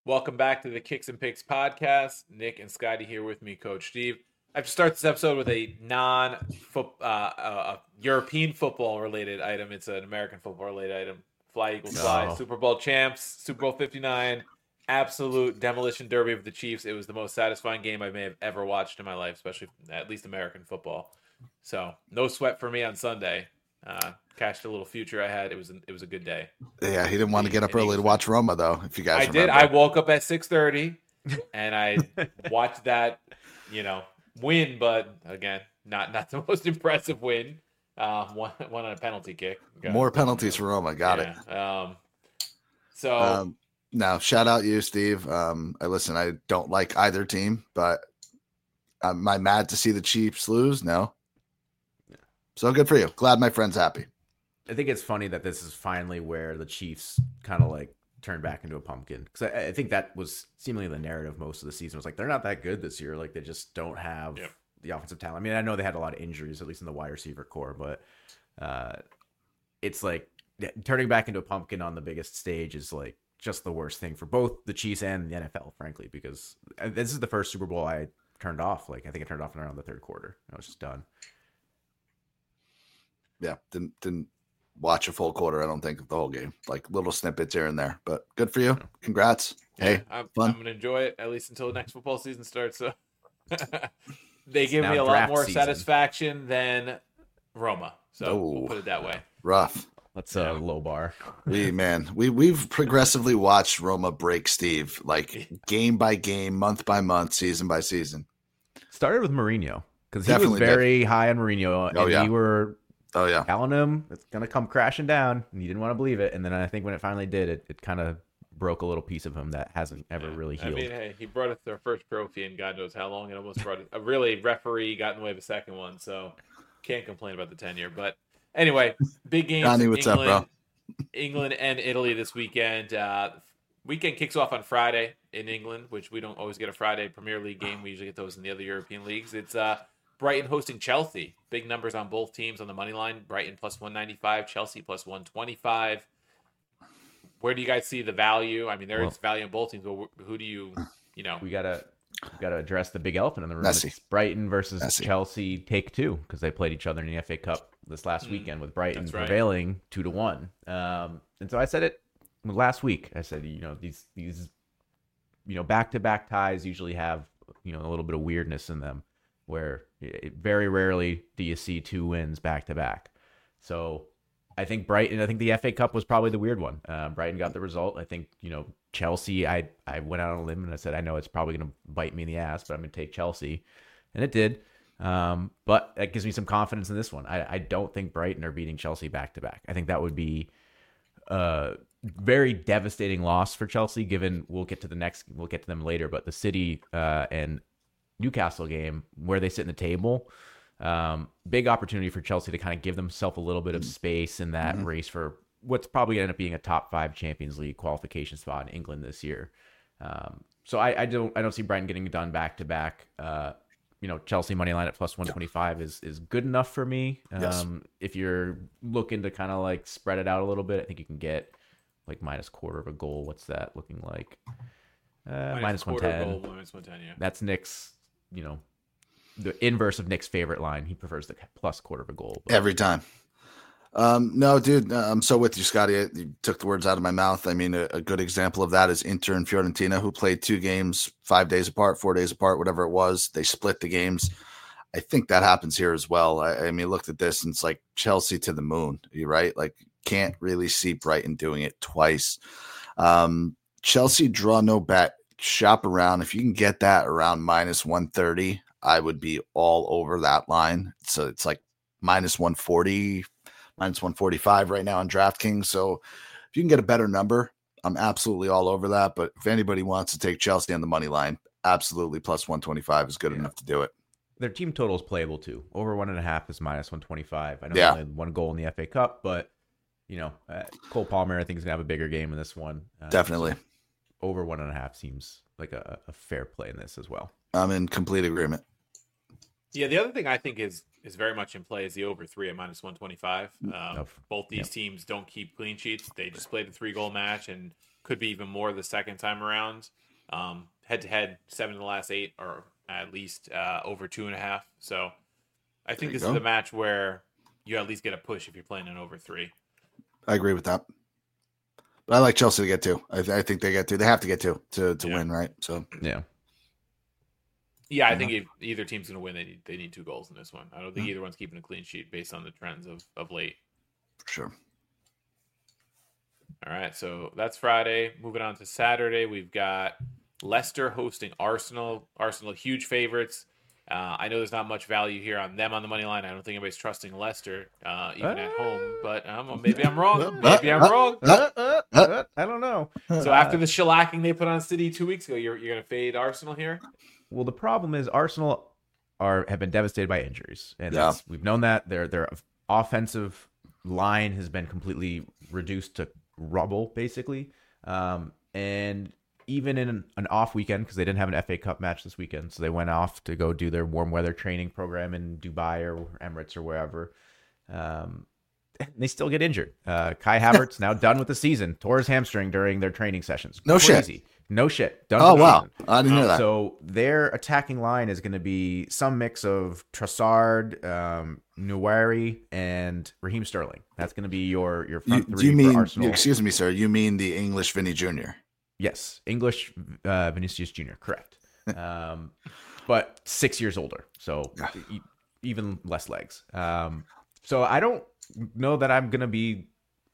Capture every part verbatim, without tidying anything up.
Welcome back to the Kicks and Picks podcast. Nick and Scotty here with me, Coach Steve. I have to start this episode with a non uh, uh, European football related item. It's an American football related item. Fly Eagles Fly. No. Super Bowl champs, Super Bowl fifty-nine. Absolute demolition derby of the Chiefs. It was the most satisfying game I may have ever watched in my life, especially at least American football. So no sweat for me on Sunday. Uh, cashed a little future I had. It was it was a good day. Yeah, he didn't want to get up early to watch Roma, though. If you guys, I remember. did. I woke up at six thirty, and I watched that, you know, win. But again, not not the most impressive win. Uh, one one on a penalty kick. Got More it. penalties for Roma. Got yeah. it. Um. So Um, now, shout out you, Steve. Um, I listen. I don't like either team, but am I mad to see the Chiefs lose? No. So good for you. Glad my friend's happy. I think it's funny that this is finally where the Chiefs kind of like turned back into a pumpkin. Because I, I think that was seemingly the narrative most of the season. Was like, they're not that good this year. Like, they just don't have Yep. the offensive talent. I mean, I know they had a lot of injuries, at least in the wide receiver core, but uh, it's like yeah, turning back into a pumpkin on the biggest stage is like just the worst thing for both the Chiefs and the N F L, frankly, because this is the first Super Bowl I turned off. Like, I think I turned off around the third quarter. I was just done. Yeah, didn't didn't watch a full quarter. I don't think of the whole game. Like little snippets here and there, but good for you. Congrats. yeah, Hey, I'm, fun. I'm gonna enjoy it at least until the next football season starts. So they give now me a lot draft more season. satisfaction than Roma. So Oh. we'll put it that way. Rough. That's a low bar. We man, we we've progressively watched Roma break Steve, like game by game, month by month, season by season. Started with Mourinho because he was Definitely very high on Mourinho, and Oh, yeah. we were Oh yeah, telling him it's gonna come crashing down, and he didn't want to believe it. And then I think when it finally did, it it kind of broke a little piece of him that hasn't ever Yeah. really I healed. mean, hey, he brought us their first trophy in God knows how long, and almost brought it. A really referee got in the way of a second one, so can't complain about the tenure. But anyway, big games. Johnny, in what's up, England, bro? England and Italy this weekend. Uh, weekend kicks off on Friday in England, which we don't always get a Friday Premier League game. We usually get those in the other European leagues. It's uh, Brighton hosting Chelsea. Big numbers on both teams on the money line. Brighton plus one ninety-five, Chelsea plus one twenty-five. Where do you guys see the value? I mean, there is Well- value in both teams, but wh- who do you, you know? we gotta we gotta address the big elephant in the room. Messi. It's Brighton versus Messi. Chelsea. Take two because they played each other in the F A Cup this last Mm, weekend with Brighton that's right. prevailing two to one. Um, and so I said it last week. I said, you know, these these you know back to back ties usually have you know a little bit of weirdness in them, where it, very rarely do you see two wins back to back. So I think Brighton, I think the F A Cup was probably the weird one. Uh, Brighton got the result. I think, you know, Chelsea, I, I went out on a limb and I said, I know it's probably going to bite me in the ass, but I'm going to take Chelsea. And it did. Um, but that gives me some confidence in this one. I, I don't think Brighton are beating Chelsea back to back. I think that would be a very devastating loss for Chelsea, given we'll get to the next, we'll get to them later, but the City uh, and Newcastle game where they sit in the table, um, big opportunity for Chelsea to kind of give themselves a little bit of space in that Mhm. race for what's probably going to end up being a top five Champions League qualification spot in England this year. Um, so I, I don't I don't see Brighton getting done back to back. Uh, you know, Chelsea money line at plus one twenty-five is is good enough for me. Um, Yes. If you're looking to kind of like spread it out a little bit, I think you can get like minus quarter of a goal. What's that looking like? Uh, minus one quarter ten. goal, minus one ten, yeah. That's Nick's, you know, the inverse of Nick's favorite line. He prefers the plus quarter of a goal. But Every time. Um, no, dude, uh, I'm so with you, Scotty. You took the words out of my mouth. I mean, a, a good example of that is Inter and Fiorentina, who played two games five days apart, four days apart, whatever it was. They split the games. I think that happens here as well. I, I mean, looked at this and it's like Chelsea to the moon, you right? Like, can't really see Brighton doing it twice. Um, Chelsea draw no bet, shop around. If you can get that around minus one thirty, I would be all over that line. So it's like minus one forty, minus one forty-five right now on DraftKings. So if you can get a better number, I'm absolutely all over that. But if anybody wants to take Chelsea on the money line, absolutely plus one twenty-five is good Yeah. enough to do it. their team total is playable too. Over one and a half is minus one twenty-five. I know Yeah. they only had one goal in the F A Cup, but you know, uh, Cole Palmer, I think, is gonna have a bigger game in this one. Uh, Definitely. so over one and a half seems like a, a fair play in this as well. I'm in complete agreement. Yeah, the other thing I think is is very much in play is the over three at minus one twenty-five. Um, Of- both these yep. teams don't keep clean sheets. They just played a three goal match and could be even more the second time around. Um, head to head, seven of the last eight, or at least uh, over two and a half. So I think you this go. is a match where you at least get a push if you're playing an over three. I agree with that. But I like Chelsea to get two. I, I think they get two. They have to get two to, to Yeah. win, right? So Yeah. Yeah, I Yeah. think if either team's going to win, they need they need two goals in this one. I don't think Mhm. either one's keeping a clean sheet based on the trends of, of late. for sure. All right, so that's Friday. Moving on to Saturday, we've got Leicester hosting Arsenal. Arsenal, huge favorites. Uh, I know there's not much value here on them on the money line. I don't think anybody's trusting Leicester, uh, even at home. But um, maybe I'm wrong. Maybe I'm Uh, wrong. Uh, uh, uh, I don't know. So after the shellacking they put on City two weeks ago, you're you're going to fade Arsenal here? Well, the problem is Arsenal are have been devastated by injuries, and Yeah. that's, we've known that their their offensive line has been completely reduced to rubble, basically. Um, and even in an, an off weekend, because they didn't have an F A Cup match this weekend, so they went off to go do their warm weather training program in Dubai or Emirates or wherever. Um, they still get injured. Uh, Kai Havertz now done with the season, tore his hamstring during their training sessions. No shit. Crazy. No shit. Done Oh, for the wow. season. I didn't hear that. So their attacking line is going to be some mix of Trossard, um, Newari, and Raheem Sterling. That's going to be your your You, front do three you for mean, Arsenal. excuse me, sir, you mean the English Vinny Junior? Yes, English uh, Vinicius Junior Correct. Um, but six years older, so e- even less legs. Um, so I don't know that I'm going to be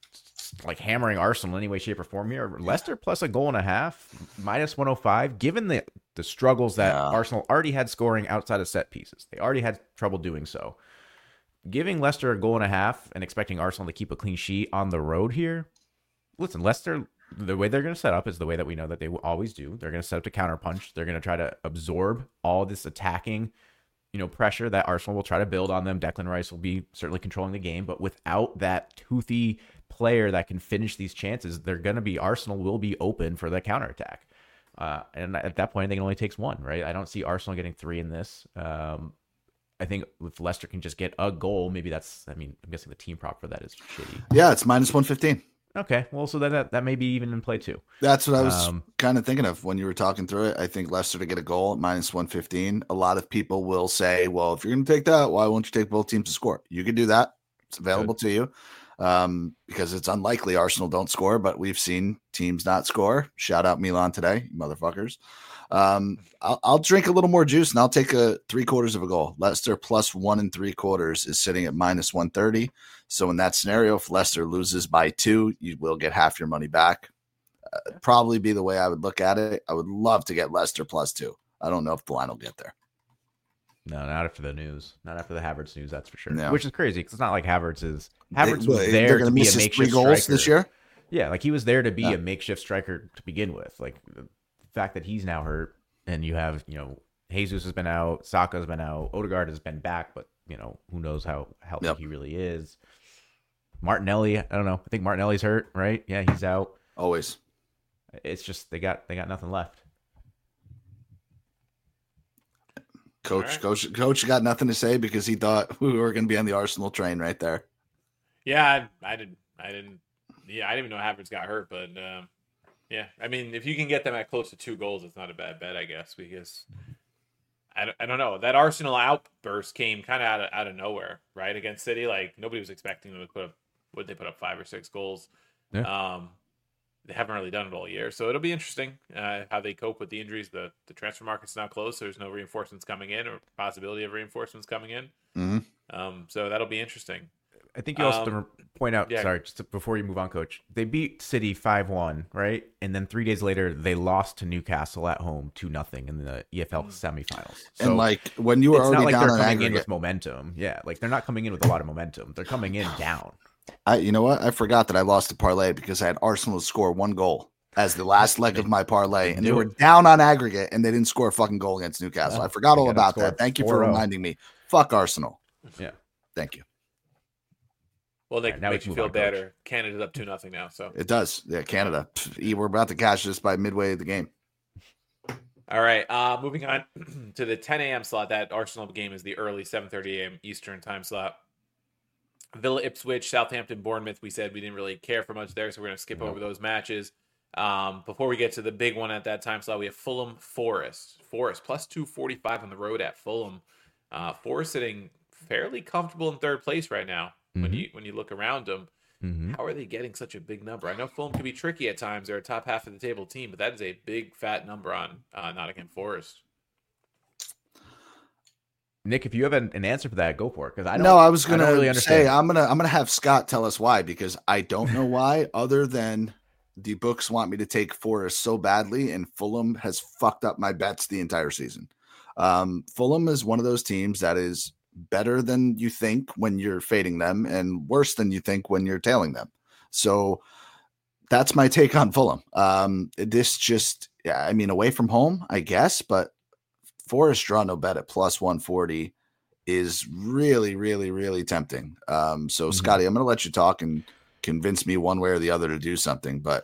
like hammering Arsenal in any way, shape, or form here. Leicester plus a goal and a half, minus one oh five. Given the the struggles that Yeah. Arsenal already had scoring outside of set pieces, they already had trouble doing so. Giving Leicester a goal and a half and expecting Arsenal to keep a clean sheet on the road here. Listen, Leicester, the way they're going to set up is the way that we know that they will always do. They're going to set up to counterpunch. They're going to try to absorb all this attacking, you know, pressure that Arsenal will try to build on them. Declan Rice will be certainly controlling the game, but without that toothy player that can finish these chances, they're going to be Arsenal will be open for the counterattack. Uh, and at that point, I think it only takes one, right? I don't see Arsenal getting three in this. Um, I think if Leicester can just get a goal, maybe that's, I mean, I'm guessing the team prop for that is shitty. Yeah, it's minus one fifteen. Okay, well, so that that, that may be even in play too. That's what I was Um, kind of thinking of when you were talking through it. I think Leicester to get a goal at minus one fifteen. A lot of people will say, well, if you're going to take that, why won't you take both teams to score? You can do that. It's available to you um, because it's unlikely Arsenal don't score, but we've seen teams not score. Shout out Milan today, you motherfuckers. Um, I'll, I'll drink a little more juice and I'll take a three quarters of a goal. Leicester plus one and three quarters is sitting at minus one thirty. So in that scenario, if Leicester loses by two, you will get half your money back. Uh, probably be the way I would look at it. I would love to get Leicester plus two. I don't know if the line will get there. No, not after the news. Not after the Havertz news, that's for sure. No. Which is crazy because it's not like Havertz is Havertz They- was they're there gonna to be miss a his makeshift three goals striker this year. Yeah, like he was there to be Yeah. a makeshift striker to begin with. Like the fact that he's now hurt and you have, you know, Jesus has been out, Saka's been out, Odegaard has been back, but you know, who knows how healthy Yep. he really is. Martinelli, I don't know. I think Martinelli's hurt, right? Yeah, he's out. Always. It's just they got they got nothing left. Coach, All right. coach, coach got nothing to say because he thought we were going to be on the Arsenal train right there. Yeah, I, I didn't. I didn't. Yeah, I didn't even know Havertz got hurt, but um, yeah, I mean, if you can get them at close to two goals, it's not a bad bet, I guess, because I don't, I don't know. That Arsenal outburst came kind of out of out of nowhere, right, against City. Like nobody was expecting them to put up. Would they put up five or six goals? Yeah. Um, they haven't really done it all year, so it'll be interesting uh, how they cope with the injuries. The the transfer market's now closed, so there's no reinforcements coming in or possibility of reinforcements coming in. Mm-hmm. Um, so that'll be interesting. I think you also Um, have to point out, yeah. sorry, just to- before you move on, Coach, they beat City five one, right? And then three days later, they lost to Newcastle at home two nothing in the E F L semifinals. So and like when you were it's not already like down they're on coming in aggregate, with momentum. Yeah, like they're not coming in with a lot of momentum. They're coming in down. I, you know what? I forgot that I lost a parlay because I had Arsenal to score one goal as the last leg of my parlay, and they do were it. down on aggregate, and they didn't score a fucking goal against Newcastle. No, I forgot they all gotta about score that. Thank you four for oh. reminding me. Fuck Arsenal. Yeah. Thank you. Well, they All right, now we makes can you move feel on, Coach. better. Canada's up two nothing now, so It does. Yeah, Canada. Pff, we're about to cash this by midway of the game. all All right. Uh, moving on to the ten a.m. slot. That Arsenal game is the early seven thirty a.m. Eastern time slot. Villa, Ipswich, Southampton, Bournemouth. We said we didn't really care for much there, so we're going to skip Nope. over those matches. Um, before we get to the big one at that time slot, we have Fulham, Forest. Forest plus two forty-five on the road at Fulham. Uh, Forest sitting fairly comfortable in third place right now. Mm-hmm. When you when you look around them, mm-hmm. How are they getting such a big number? I know Fulham can be tricky at times. They're a top half of the table team, but that is a big fat number on uh, Nottingham Forest. Nick, if you have an, an answer for that, go for it. Because I don't. No, I was gonna I really say I'm gonna I'm gonna have Scott tell us why, because I don't know why, other than the books want me to take Forest so badly, and Fulham has fucked up my bets the entire season. Um, Fulham is one of those teams that is better than you think when you're fading them, and worse than you think when you're tailing them. So that's my take on Fulham. Um, this just, yeah, I mean, away from home, I guess, but Forest draw no bet at plus one forty is really, really, really tempting. Um, so mm-hmm. Scotty, I'm going to let you talk and convince me one way or the other to do something, but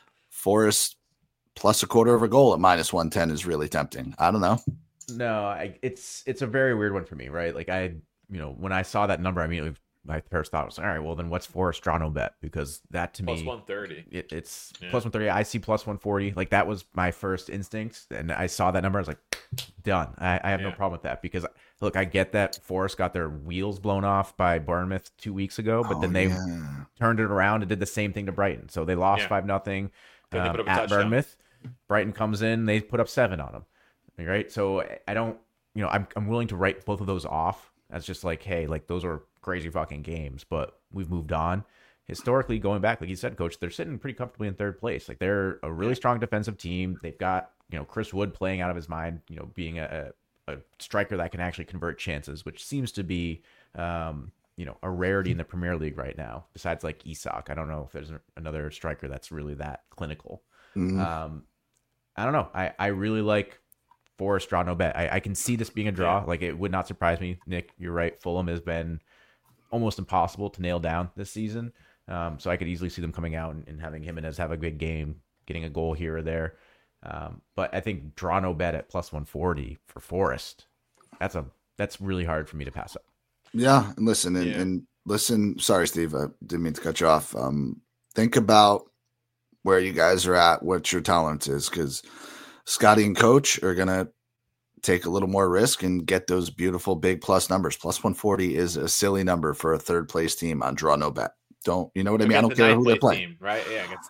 Forest plus a quarter of a goal at minus one ten is really tempting. I don't know. No, I, it's it's a very weird one for me, right? Like I, you know, when I saw that number, I immediately my first thought was, all right, well then what's Forest draw no bet? Because that to plus me plus one thirty. It, it's yeah. plus one thirty. I see plus one forty. Like that was my first instinct, and I saw that number. I was like, done. I, I have yeah. no problem with that because look, I get that Forest got their wheels blown off by Bournemouth two weeks ago, but oh, then they yeah. turned it around and did the same thing to Brighton. So they lost five yeah. nothing um, at Bournemouth. Brighton comes in, they put up seven on them. Right, so I don't, you know, I'm I'm willing to write both of those off as just like, hey, like those are crazy fucking games, but we've moved on. Historically, going back, like you said, Coach, they're sitting pretty comfortably in third place. Like they're a really strong defensive team. They've got, you know, Chris Wood playing out of his mind, you know, being a, a striker that can actually convert chances, which seems to be, um, you know, a rarity in the Premier League right now. Besides like Isak, I don't know if there's another striker that's really that clinical. Mm-hmm. Um, I don't know. I I really like Forest draw no bet. I, I can see this being a draw. Yeah. Like it would not surprise me. Nick, you're right. Fulham has been almost impossible to nail down this season. Um, so I could easily see them coming out and, and having Jimenez have a good game, getting a goal here or there. Um, but I think draw no bet at plus one forty for Forest. That's a that's really hard for me to pass up. Yeah, and listen, and, yeah. and listen. Sorry, Steve, I didn't mean to cut you off. Um, think about where you guys are at, what your tolerance is, because Scotty and Coach are going to take a little more risk and get those beautiful big plus numbers. Plus one forty is a silly number for a third place team on draw no bet. Don't, you know what I mean? I don't care who they're playing. Team, right? Yeah. I guess.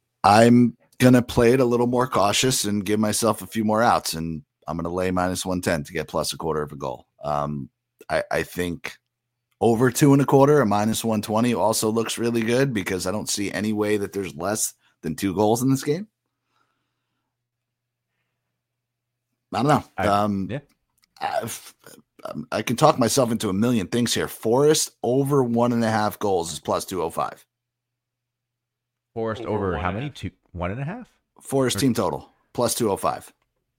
I'm going to play it a little more cautious and give myself a few more outs. And I'm going to lay minus one ten to get plus a quarter of a goal. Um, I, I think over two and a quarter or minus one twenty also looks really good because I don't see any way that there's less than two goals in this game. I don't know. I, um, yeah. I've, I can talk myself into a million things here. Forest over one and a half goals is plus two oh five. Forest over, over how many? Two, one and a half? Forest or, team total plus two oh five.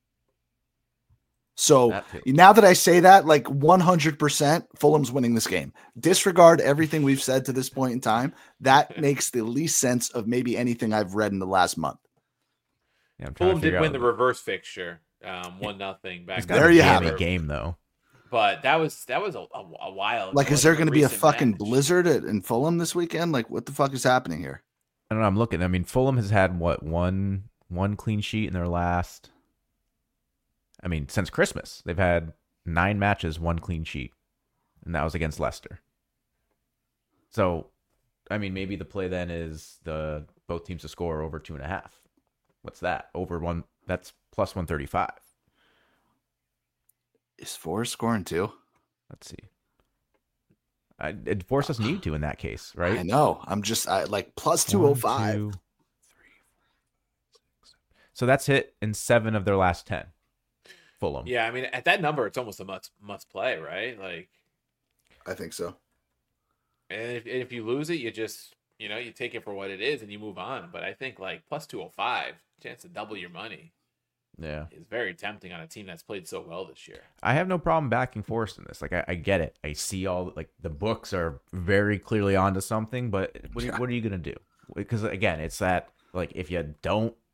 So now that I say that, like one hundred percent Fulham's winning this game. Disregard everything we've said to this point in time. That makes the least sense of maybe anything I've read in the last month. Yeah, Fulham did win the reverse fixture. Um, one nothing back. There you have it. Game though, but that was that was a, a, a while. Like, is there going to be a fucking match. blizzard at, in Fulham this weekend? Like, what the fuck is happening here? I don't know. I'm looking. I mean, Fulham has had what one one clean sheet in their last. I mean, since Christmas, they've had nine matches, one clean sheet, and that was against Leicester. So, I mean, maybe the play then is the both teams to score over two and a half. What's that? Over one. That's plus one thirty-five. Is Forest scoring two? Let's see. I, Forest doesn't need to in that case, right? I know. I'm just I, like plus two oh five. One, two, three, four, six, so that's hit in seven of their last ten. Fulham. Yeah, I mean, at that number, it's almost a must must play, right? Like, I think so. And if, and if you lose it, you just, you know, you take it for what it is and you move on. But I think like plus two oh five, chance to double your money. Yeah, is very tempting on a team that's played so well this year. I have no problem backing Forest in this. Like, I, I get it. I see all, like, the books are very clearly onto something, but what, yeah. what are you going to do? Because, again, it's that, like, if you don't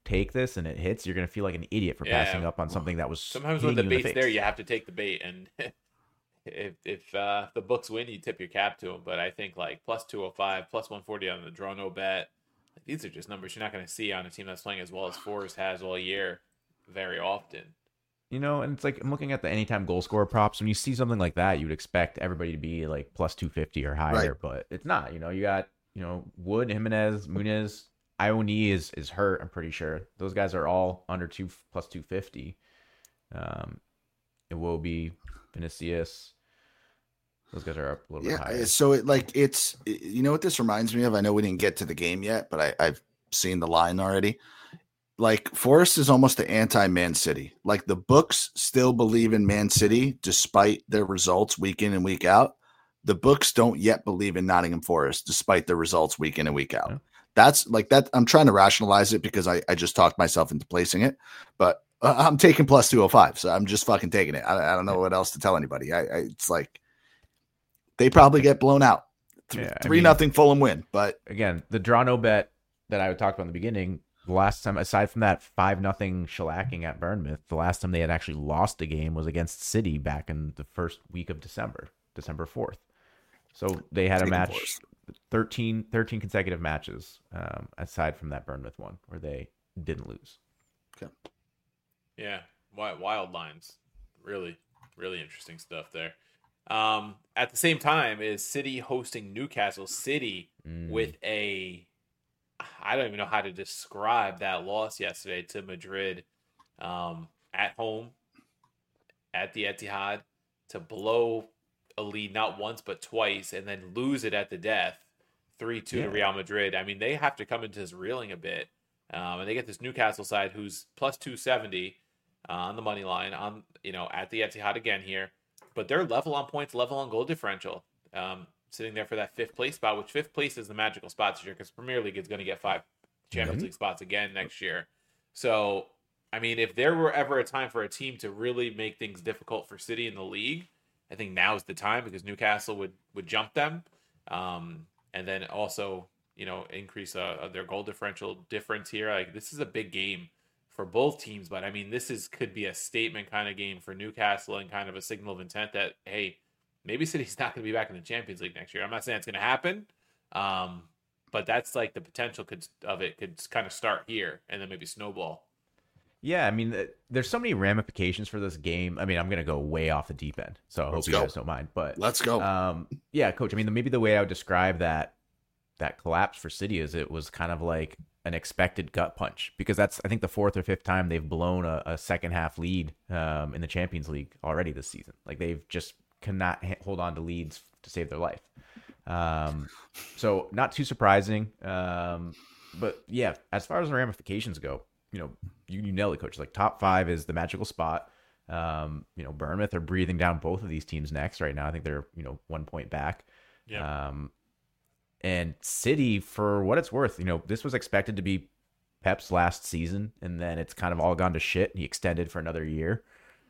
take this and it hits, you're gonna feel like an idiot for Yeah. passing up on something that was Sometimes when hitting the you in bait's face. there, you have to take the bait, and if if uh, the books win, you tip your cap to them. But I think like plus two oh five, plus one forty on the draw no bet. Like, these are just numbers you're not going to see on a team that's playing as well as Forest has all year very often. You know, and it's like I'm looking at the anytime goal scorer props. When you see something like that, you would expect everybody to be like plus two fifty or higher, Right. but it's not. You know, you got, you know, Wood, Jimenez, Muniz, Ione is is hurt, I'm pretty sure. Those guys are all under two plus two fifty. Um, it will be Vinicius. Those guys are up a little Yeah. bit higher. So it like it's you know what this reminds me of? I know we didn't get to the game yet, but I, I've seen the line already. Like Forest is almost the anti-Man City. Like the books still believe in Man City despite their results week in and week out. The books don't yet believe in Nottingham Forest despite their results week in and week out. Yeah. That's like that. I'm trying to rationalize it because I, I just talked myself into placing it, but uh, I'm taking plus two oh five. So I'm just fucking taking it. I, I don't know what else to tell anybody. I, I it's like they probably get blown out. Th- Yeah, I Three mean- nothing Fulham win, but Again, the draw no bet that I talked about in the beginning, the last time, aside from that five nothing shellacking at Bournemouth, the last time they had actually lost a game was against City back in the first week of December, December fourth. So they had a Taking match, Forest. thirteen, thirteen consecutive matches, um, aside from that Bournemouth one where they didn't lose. Yeah, wild, wild lines. Really, really interesting stuff there. Um, at the same time, is City hosting Newcastle City Mm. with a, I don't even know how to describe that loss yesterday to Madrid, um, at home, at the Etihad, to blow a lead not once but twice and then lose it at the death, three two to Yeah. Real Madrid. I mean, they have to come into this reeling a bit, um, and they get this Newcastle side who's plus two seventy uh, on the money line on you know at the Etihad again here, but they're level on points, level on goal differential, um, sitting there for that fifth place spot, which fifth place is the magical spot this year because Premier League is going to get five Champions Mhm. League spots again next year. So, I mean, if there were ever a time for a team to really make things difficult for City in the league, I think now is the time because Newcastle would would jump them, um, and then also you know increase uh, their goal differential difference here. Like this is a big game for both teams, but I mean this is could be a statement kind of game for Newcastle and kind of a signal of intent that hey, maybe City's not going to be back in the Champions League next year. I'm not saying it's going to happen, um, but that's like the potential could of it could kind of start here and then maybe snowball. Yeah, I mean, th- there's so many ramifications for this game. I mean, I'm going to go way off the deep end, so I hope Let's you go. guys don't mind. But let's go. Um, yeah, coach. I mean, maybe the way I would describe that that collapse for City is it was kind of like an expected gut punch because that's I think the fourth or fifth time they've blown a, a second half lead um, in the Champions League already this season. Like they've just cannot ha- hold on to leads to save their life. Um, so not too surprising. Um, but yeah, as far as the ramifications go, you know, you, you nailed it, coach. Like top five is the magical spot. Um, you know, Bournemouth are breathing down both of these teams next right now. I think they're, you know, one point back. Yeah. Um, and City, for what it's worth, you know, this was expected to be Pep's last season, and then it's kind of all gone to shit. And he extended for another year.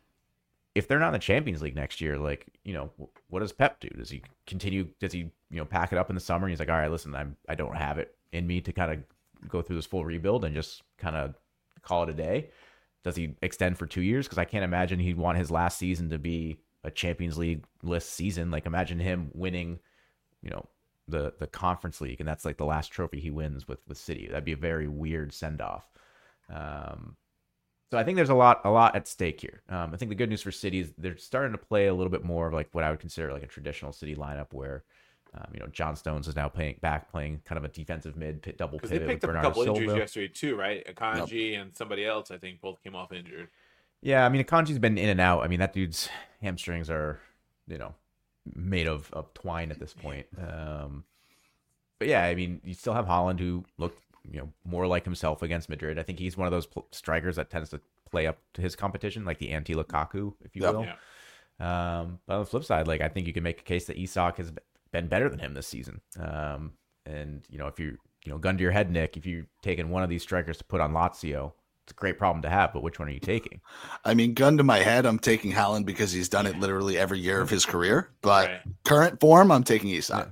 If they're not in the Champions League next year, like, you know, what does Pep do? Does he continue? Does he, you know, pack it up in the summer? And he's like, all right, listen, I'm, I don't have it in me to kind of go through this full rebuild and just kind of call it a day. Does he extend for two years? Because I can't imagine he'd want his last season to be a Champions League list season. Like, imagine him winning, you know, the the Conference League, and that's like the last trophy he wins with with City. That'd be a very weird send off. Um, so I think there's a lot a lot at stake here. Um, I think the good news for City is they're starting to play a little bit more of like what I would consider like a traditional City lineup, where um, you know John Stones is now playing back playing kind of a defensive mid pit, double Because they pivot with picked up a Bernardo couple Silva. injuries yesterday too, right? Akanji and somebody else, I think, both came off injured. Yeah, I mean, Akanji's been in and out. I mean, that dude's hamstrings are, you know, made of, of twine at this point. Um, but yeah, I mean, you still have Haaland, who looked, you know, more like himself against Madrid. I think he's one of those pl- strikers that tends to play up to his competition, like the anti-Lukaku, if you Yep. will. Yeah. Um, but on the flip side, like I think you can make a case that Isak has been better than him this season. Um, and you know, if you you know, gun to your head, Nick, if you're taking one of these strikers to put on Lazio, it's a great problem to have. But which one are you taking? I mean, gun to my head, I'm taking Haaland because he's done it literally every year of his career. But Right. current form, I'm taking Isak.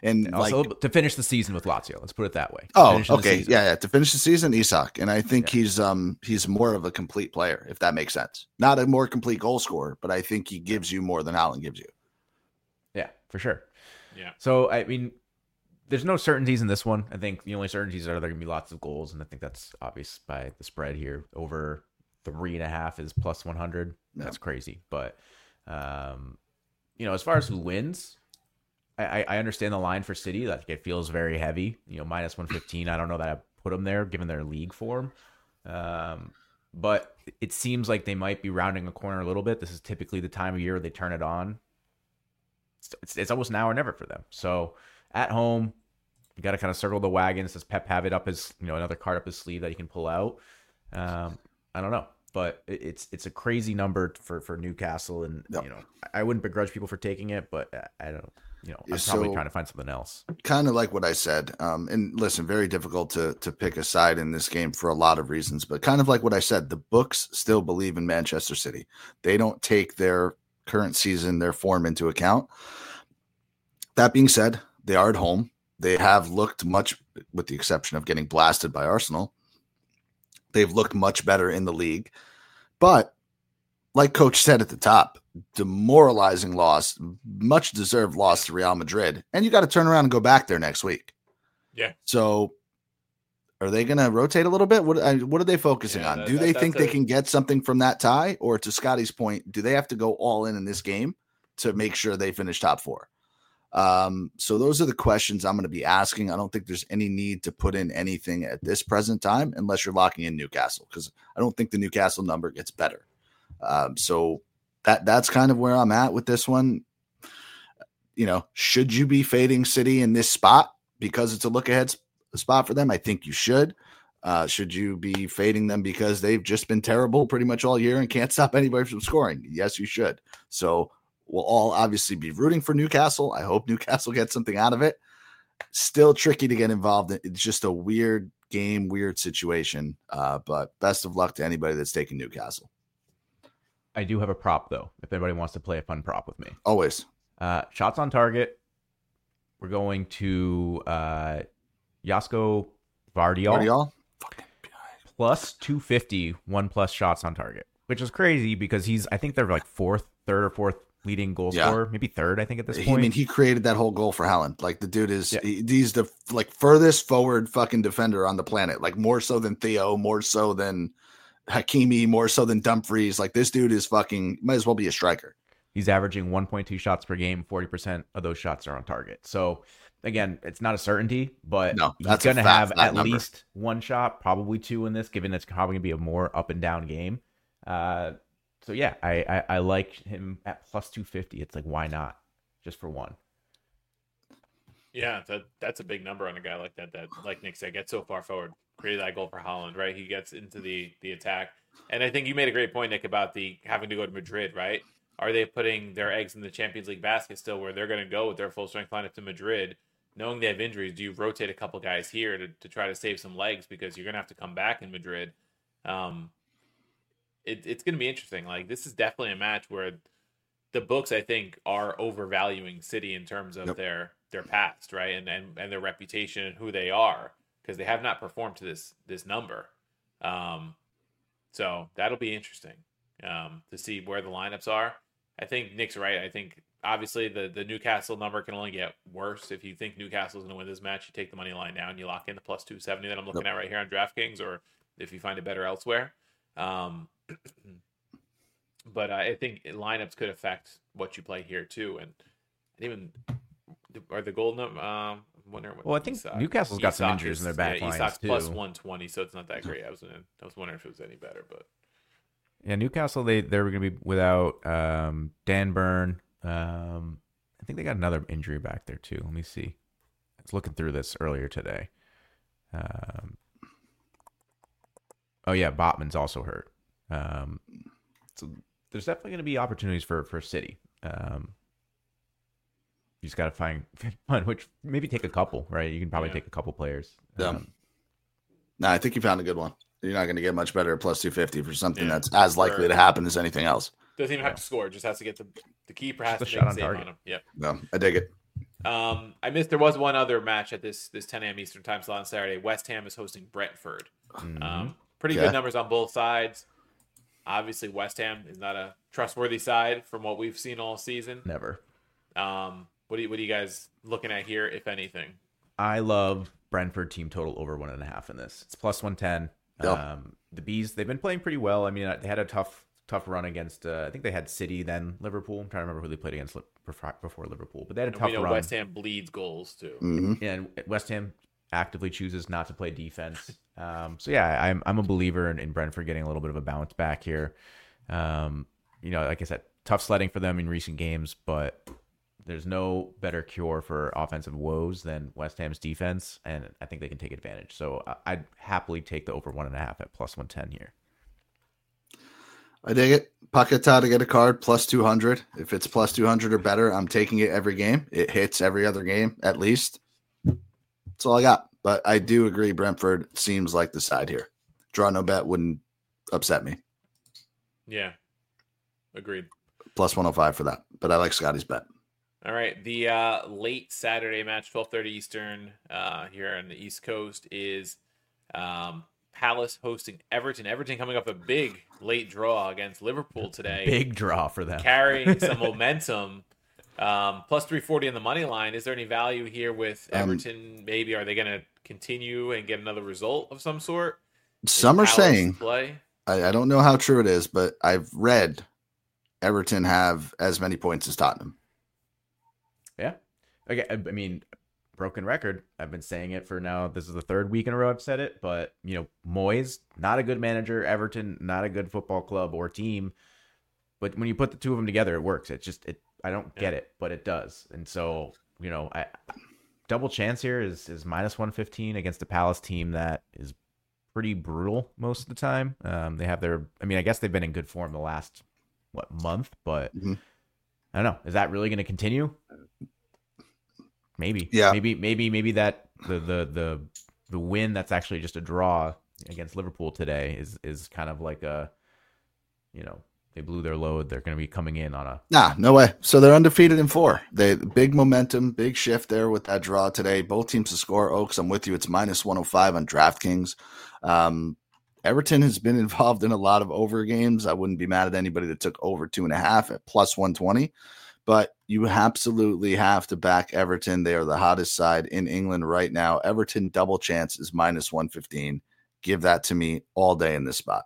And also like to finish the season with Lazio. Let's put it that way. oh, Finishing the okay, season. yeah, yeah. To finish the season, Isak, and I think Yeah. he's um he's more of a complete player, if that makes sense. Not a more complete goal scorer, but I think he gives you more than Haaland gives you. Yeah, for sure. Yeah. So I mean, there's no certainties in this one. I think the only certainties are there going to be lots of goals, and I think that's obvious by the spread here. Over three and a half is plus one hundred. Yeah. That's crazy. But, um, you know, as far as who wins, I, I understand the line for City. Like it feels very heavy. You know, minus one fifteen. I don't know that I put them there given their league form. Um, but it seems like they might be rounding a corner a little bit. This is typically the time of year they turn it on. It's, it's, it's almost now or never for them. So at home, you got to kind of circle the wagons. Does Pep have it up his, you know, another card up his sleeve that he can pull out? Um, I don't know, but it, it's it's a crazy number for, for Newcastle, and Yep. you know, I, I wouldn't begrudge people for taking it, but I, I don't, you know, I'm Yeah, probably so- trying to find something else. Kind of like what I said. Um, and listen, very difficult to to pick a side in this game for a lot of reasons, but kind of like what I said, the books still believe in Manchester City. They don't take their current season, their form into account. That being said, they are at home. They have looked much, with the exception of getting blasted by Arsenal, they've looked much better in the league. But like Coach said at the top, demoralizing loss, much deserved loss to Real Madrid. And you got to turn around and go back there next week. Yeah. So are they going to rotate a little bit? What, I- what are they focusing Yeah, on? that- Do that- they that's think they a- can get something from that tie? Or to Scotty's point, do they have to go all in in this game to make sure they finish top four? Um, so those are the questions I'm going to be asking. I don't think there's any need to put in anything at this present time unless you're locking in Newcastle, because I don't think the Newcastle number gets better. Um, so that that's kind of where I'm at with this one. You know, should you be fading City in this spot because it's a look ahead sp- spot for them? I think you should. Uh, should you be fading them because they've just been terrible pretty much all year and can't stop anybody from scoring? Yes, you should. So we'll all obviously be rooting for Newcastle. I hope Newcastle gets something out of it. Still tricky to get involved in. It's just a weird game, weird situation. Uh, but best of luck to anybody that's taking Newcastle. I do have a prop though, if anybody wants to play a fun prop with me. Always. Uh, shots on target. We're going to uh, Josko Vardiol. Guardiola? Plus two fifty, one plus shots on target, which is crazy because he's, I think they're like fourth, third or fourth leading goal Yeah. scorer, maybe third, I think at this He, point. I mean, he created that whole goal for Haaland. Like the dude is, Yeah. he- he's the like furthest forward fucking defender on the planet. Like more so than Theo, more so than Hakimi, more so than Dumfries. Like this dude is fucking, might as well be a striker. He's averaging one point two shots per game. forty percent of those shots are on target. So again, it's not a certainty, but No, he's that's a going to fact, have that at number. least one shot, probably two in this, given it's probably going to be a more up and down game. Uh, so yeah, I, I, I like him at plus two fifty. It's like, why not? Just for one. Yeah, that that's a big number on a guy like that. That, like Nick said, gets so far forward, created that goal for Holland, right? He gets into the the attack, and I think you made a great point, Nick, about the having to go to Madrid, right? Are they putting their eggs in the Champions League basket still, where they're going to go with their full strength lineup to Madrid, knowing they have injuries? Do you rotate a couple guys here to, to try to save some legs because you're going to have to come back in Madrid? Um, it, it's going to be interesting. Like this is definitely a match where the books, I think, are overvaluing City in terms of Yep. their their past, right, and and and their reputation and who they are, because they have not performed to this this number. Um, so that'll be interesting um, to see where the lineups are. I think Nick's right. I think obviously the the Newcastle number can only get worse. If you think Newcastle's going to win this match, you take the money line down, you lock in the plus two seventy that I'm looking Yep. at right here on DraftKings, or if you find it better elsewhere. Um, but uh, I think lineups could affect what you play here too, and even are the gold number. Um, I'm wondering what Well, I think Isak- Newcastle's got some Isak injuries in is- their back yeah, lines, Isak's too. plus one twenty, so it's not that great. I was wondering, I was wondering if it was any better, but Yeah, Newcastle, they they're going to be without um, Dan Burn. Um, I think they got another injury back there too. Let me see. I was looking through this earlier today. Um, oh yeah, Botman's also hurt. Um, so there's definitely going to be opportunities for for City. Um, you just got to find one, which maybe take a couple, right? You can probably Yeah. take a couple players. Yeah. Um, No, I think you found a good one. You're not going to get much better at plus two fifty for something Yeah. that's as likely Sure. to happen as anything else. doesn't even have Yeah. to score; just has to get the the keeper has Just to a make shot a on save target. on him. Yep. No, I dig it. Um, I missed. There was one other match at this this ten a.m. Eastern time slot on Saturday. West Ham is hosting Brentford. Mhm. Um, pretty Okay. good numbers on both sides. Obviously, West Ham is not a trustworthy side from what we've seen all season. Never. Um, what do you, what are you guys looking at here, if anything? I love Brentford team total over one and a half in this. It's plus one ten. Yep. Um, the Bees, they've been playing pretty well. I mean, they had a tough, tough run against. Uh, I think they had City, then Liverpool. I'm trying to remember who they played against li- before before Liverpool, but they had a And tough we know run. West Ham bleeds goals too. hmm And West Ham actively chooses not to play defense. Um, so yeah, I'm I'm a believer in, in Brentford getting a little bit of a bounce back here. Um, you know, like I said, tough sledding for them in recent games, but there's no better cure for offensive woes than West Ham's defense, and I think they can take advantage. So I- I'd happily take the over one and a half at plus one ten here. I dig it. Paquetá to get a card plus two hundred. If it's plus two hundred or better, I'm taking it every game. It hits every other game at least. That's all I got. But I do agree Brentford seems like the side here. Draw no bet wouldn't upset me. Yeah, agreed. Plus one oh five for that. But I like Scotty's bet. All right, the uh, late Saturday match, twelve thirty Eastern, uh, here on the East Coast is um, Palace hosting Everton. Everton coming off a big late draw against Liverpool today, Big draw for them. carrying some momentum. Um, plus three forty on the money line. Is there any value here with Um, Everton? Maybe are they going to continue and get another result of some sort? Is Some are Palace saying, play. I, I don't know how true it is, but I've read Everton have as many points as Tottenham. Yeah. Okay. I I mean, broken record. I've been saying it for now. This is the third week in a row I've said it, but you know, Moyes, not a good manager. Everton, not a good football club or team. But when you put the two of them together, it works. It just, it. I don't get it, but it does. And so, you know, I double chance here is is minus one fifteen against a Palace team that is pretty brutal most of the time. Um, they have their. I mean, I guess they've been in good form the last what month, but. Mhm. I don't know. Is that really going to continue? Maybe. Yeah. Maybe. Maybe. Maybe that the the the the win that's actually just a draw against Liverpool today is is kind of like a, you know, they blew their load. They're going to be coming in on a. Nah, no way. So they're undefeated in four. They big momentum, big shift there with that draw today. Both teams to score. Oaks, I'm with you. It's minus one oh five on DraftKings. Um, Everton has been involved in a lot of over games. I wouldn't be mad at anybody that took over two and a half at plus one twenty, but you absolutely have to back Everton. They are the hottest side in England right now. Everton double chance is minus one fifteen. Give that to me all day in this spot.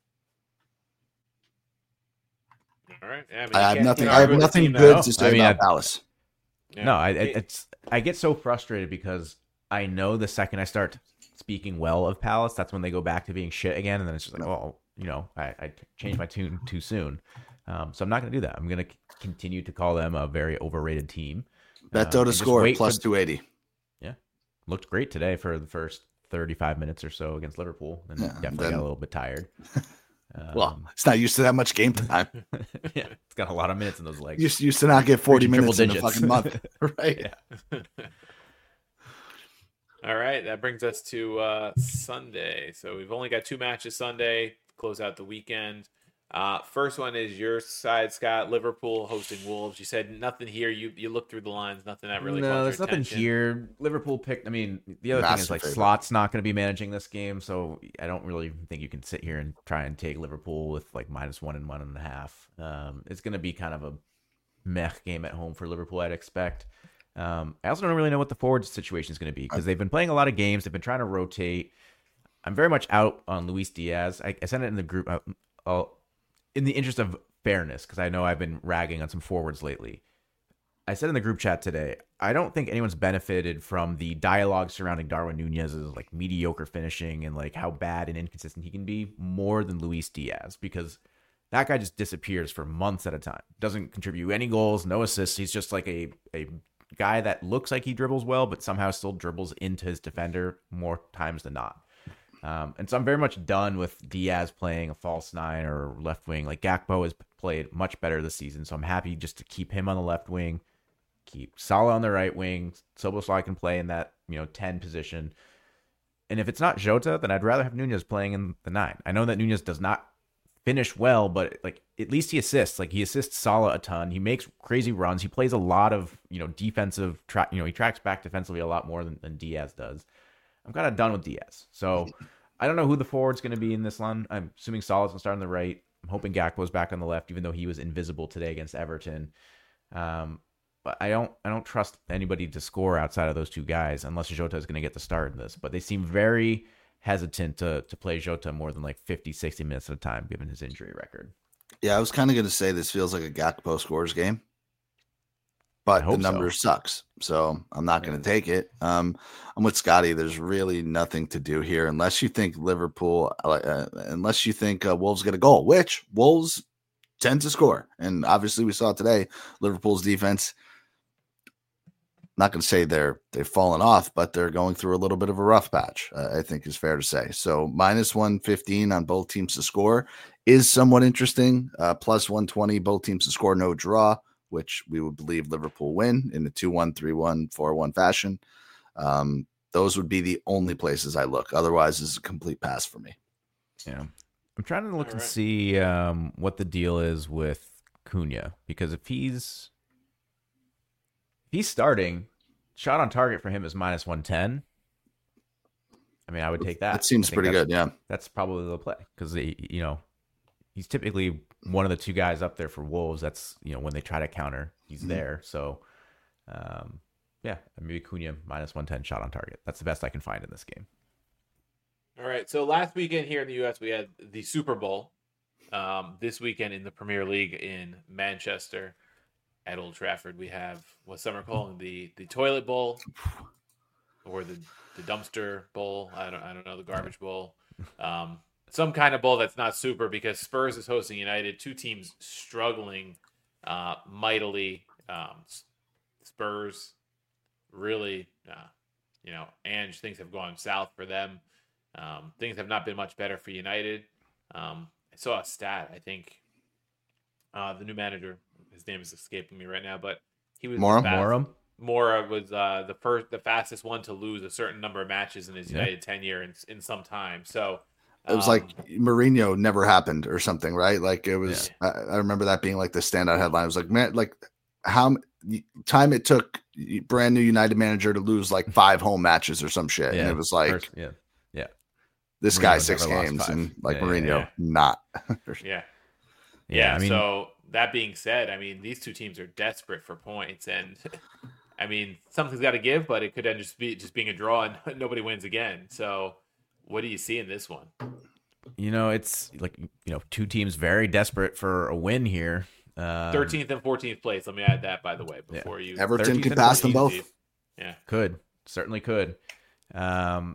All right. Yeah, I, mean, I you have can't- nothing. you I have argue with a nothing team that- good No, to say I mean, about I- Palace. Yeah. No, I, I It- it's I get so frustrated because I know the second I start speaking well of Palace, that's when they go back to being shit again, and then it's just like, oh, you know, I, I changed my tune too soon. Um, so I'm not going to do that. I'm going to continue to call them a very overrated team. Beto Um, to and just score wait plus for- two eighty. Looked great today for the first thirty-five minutes or so against Liverpool, and Yeah, definitely then- got a little bit tired. Um, Well, it's not used to that much game time. yeah, it's got a lot of minutes in those legs. Used, used to not get forty Reaching minutes in triple a fucking month. Right. Yeah. All right, that brings us to uh, Sunday. So we've only got two matches Sunday, close out the weekend. Uh, first one is your side, Scott. Liverpool hosting Wolves. You said nothing here. You you looked through the lines. Nothing that really. no, caught there's your nothing attention. here. Liverpool picked. I mean, the other thing is Massive like favorite. Slot's not going to be managing this game, so I don't really think you can sit here and try and take Liverpool with like minus one and one and a half. Um, it's going to be kind of a meh game at home for Liverpool, I'd expect. Um, I also don't really know what the forward situation is going to be because they've been playing a lot of games. They've been trying to rotate. I'm very much out on Luis Diaz. I, I sent it in the group. I'll, I'll, in the interest of fairness, because I know I've been ragging on some forwards lately. I said in the group chat today, I don't think anyone's benefited from the dialogue surrounding Darwin Nunez's like mediocre finishing and like how bad and inconsistent he can be more than Luis Diaz, because that guy just disappears for months at a time. Doesn't contribute any goals, no assists. He's just like a a guy that looks like he dribbles well, but somehow still dribbles into his defender more times than not. Um, and so I'm very much done with Diaz playing a false nine or left wing. Like Gakpo has played much better this season, so I'm happy just to keep him on the left wing, keep Salah on the right wing. Szoboszlai can play in that, you know, ten position. And if it's not Jota, then I'd rather have Nunez playing in the nine. I know that Nunez does not finish well, but like at least he assists. Like he assists Salah a ton. He makes crazy runs. He plays a lot of, you know, defensive track. You know, he tracks back defensively a lot more than, than Diaz does. I'm kind of done with Diaz. So I don't know who the forward's going to be in this one. I'm assuming Salah's going to start on the right. I'm hoping Gakpo's back on the left, even though he was invisible today against Everton. Um, but I don't, I don't trust anybody to score outside of those two guys unless Jota is going to get the start in this. But they seem very hesitant to to play Jota more than like fifty, sixty minutes at a time, given his injury record. Yeah, I was kind of going to say this feels like a Gakpo scores game, but the number so. sucks. So I'm not going to take it. Um, I'm with Scotty. There's really nothing to do here unless you think Liverpool, uh, unless you think uh, Wolves get a goal, which Wolves tend to score. And obviously we saw today, Liverpool's defense, not going to say they're, they've fallen off, but they're going through a little bit of a rough patch, uh, I think is fair to say. So minus one fifteen on both teams to score is somewhat interesting. Uh, plus one twenty, both teams to score, no draw, which we would believe Liverpool win in the two one, three one, four one fashion. Um, those would be the only places I look. Otherwise, it's a complete pass for me. Yeah. I'm trying to look All and right. see um, what the deal is with Cunha, because if he's if he's starting, shot on target for him is minus one ten. I mean, I would take that. That seems pretty good, yeah. That's probably the play because, you know, he's typically one of the two guys up there for Wolves. That's, you know, when they try to counter, he's mm-hmm. there. So, um, yeah, maybe Cunha minus one ten shot on target. That's the best I can find in this game. All right. So last weekend here in the U S, we had the Super Bowl. Um, this weekend in the Premier League in Manchester at Old Trafford, we have what some are calling the, the toilet bowl or the, the dumpster bowl. I don't I don't know, the garbage bowl. Um, some kind of bowl that's not super because Spurs is hosting United, two teams struggling uh, mightily. Um, Spurs really, uh, you know, and things have gone south for them. Um, things have not been much better for United. Um, I saw a stat, I think uh, the new manager, his name is escaping me right now, but he was Mora. Mora. Mora was uh, the first, the fastest one to lose a certain number of matches in his Yeah. United tenure in, in some time. So it was um, like Mourinho never happened or something, right? Like it was. Yeah. I, I remember that being like the standout headline. It was like, man, like how time it took brand new United manager to lose like five home matches or some shit, Yeah. and it was like, First, yeah, yeah. This Mourinho guy six never lost games five. and like Yeah, Mourinho yeah, yeah. not. yeah. Yeah, Yeah, I mean- so that being said, I mean, these two teams are desperate for points, and I mean, something's got to give, but it could end just be just being a draw and nobody wins again. So, what do you see in this one? You know, it's like, you know, two teams very desperate for a win here. Um, Thirteenth and fourteenth place. Let me add that, by the way, before you. Everton thirteenth can and pass them both. fourteenth. Yeah, Could. Certainly could. Um,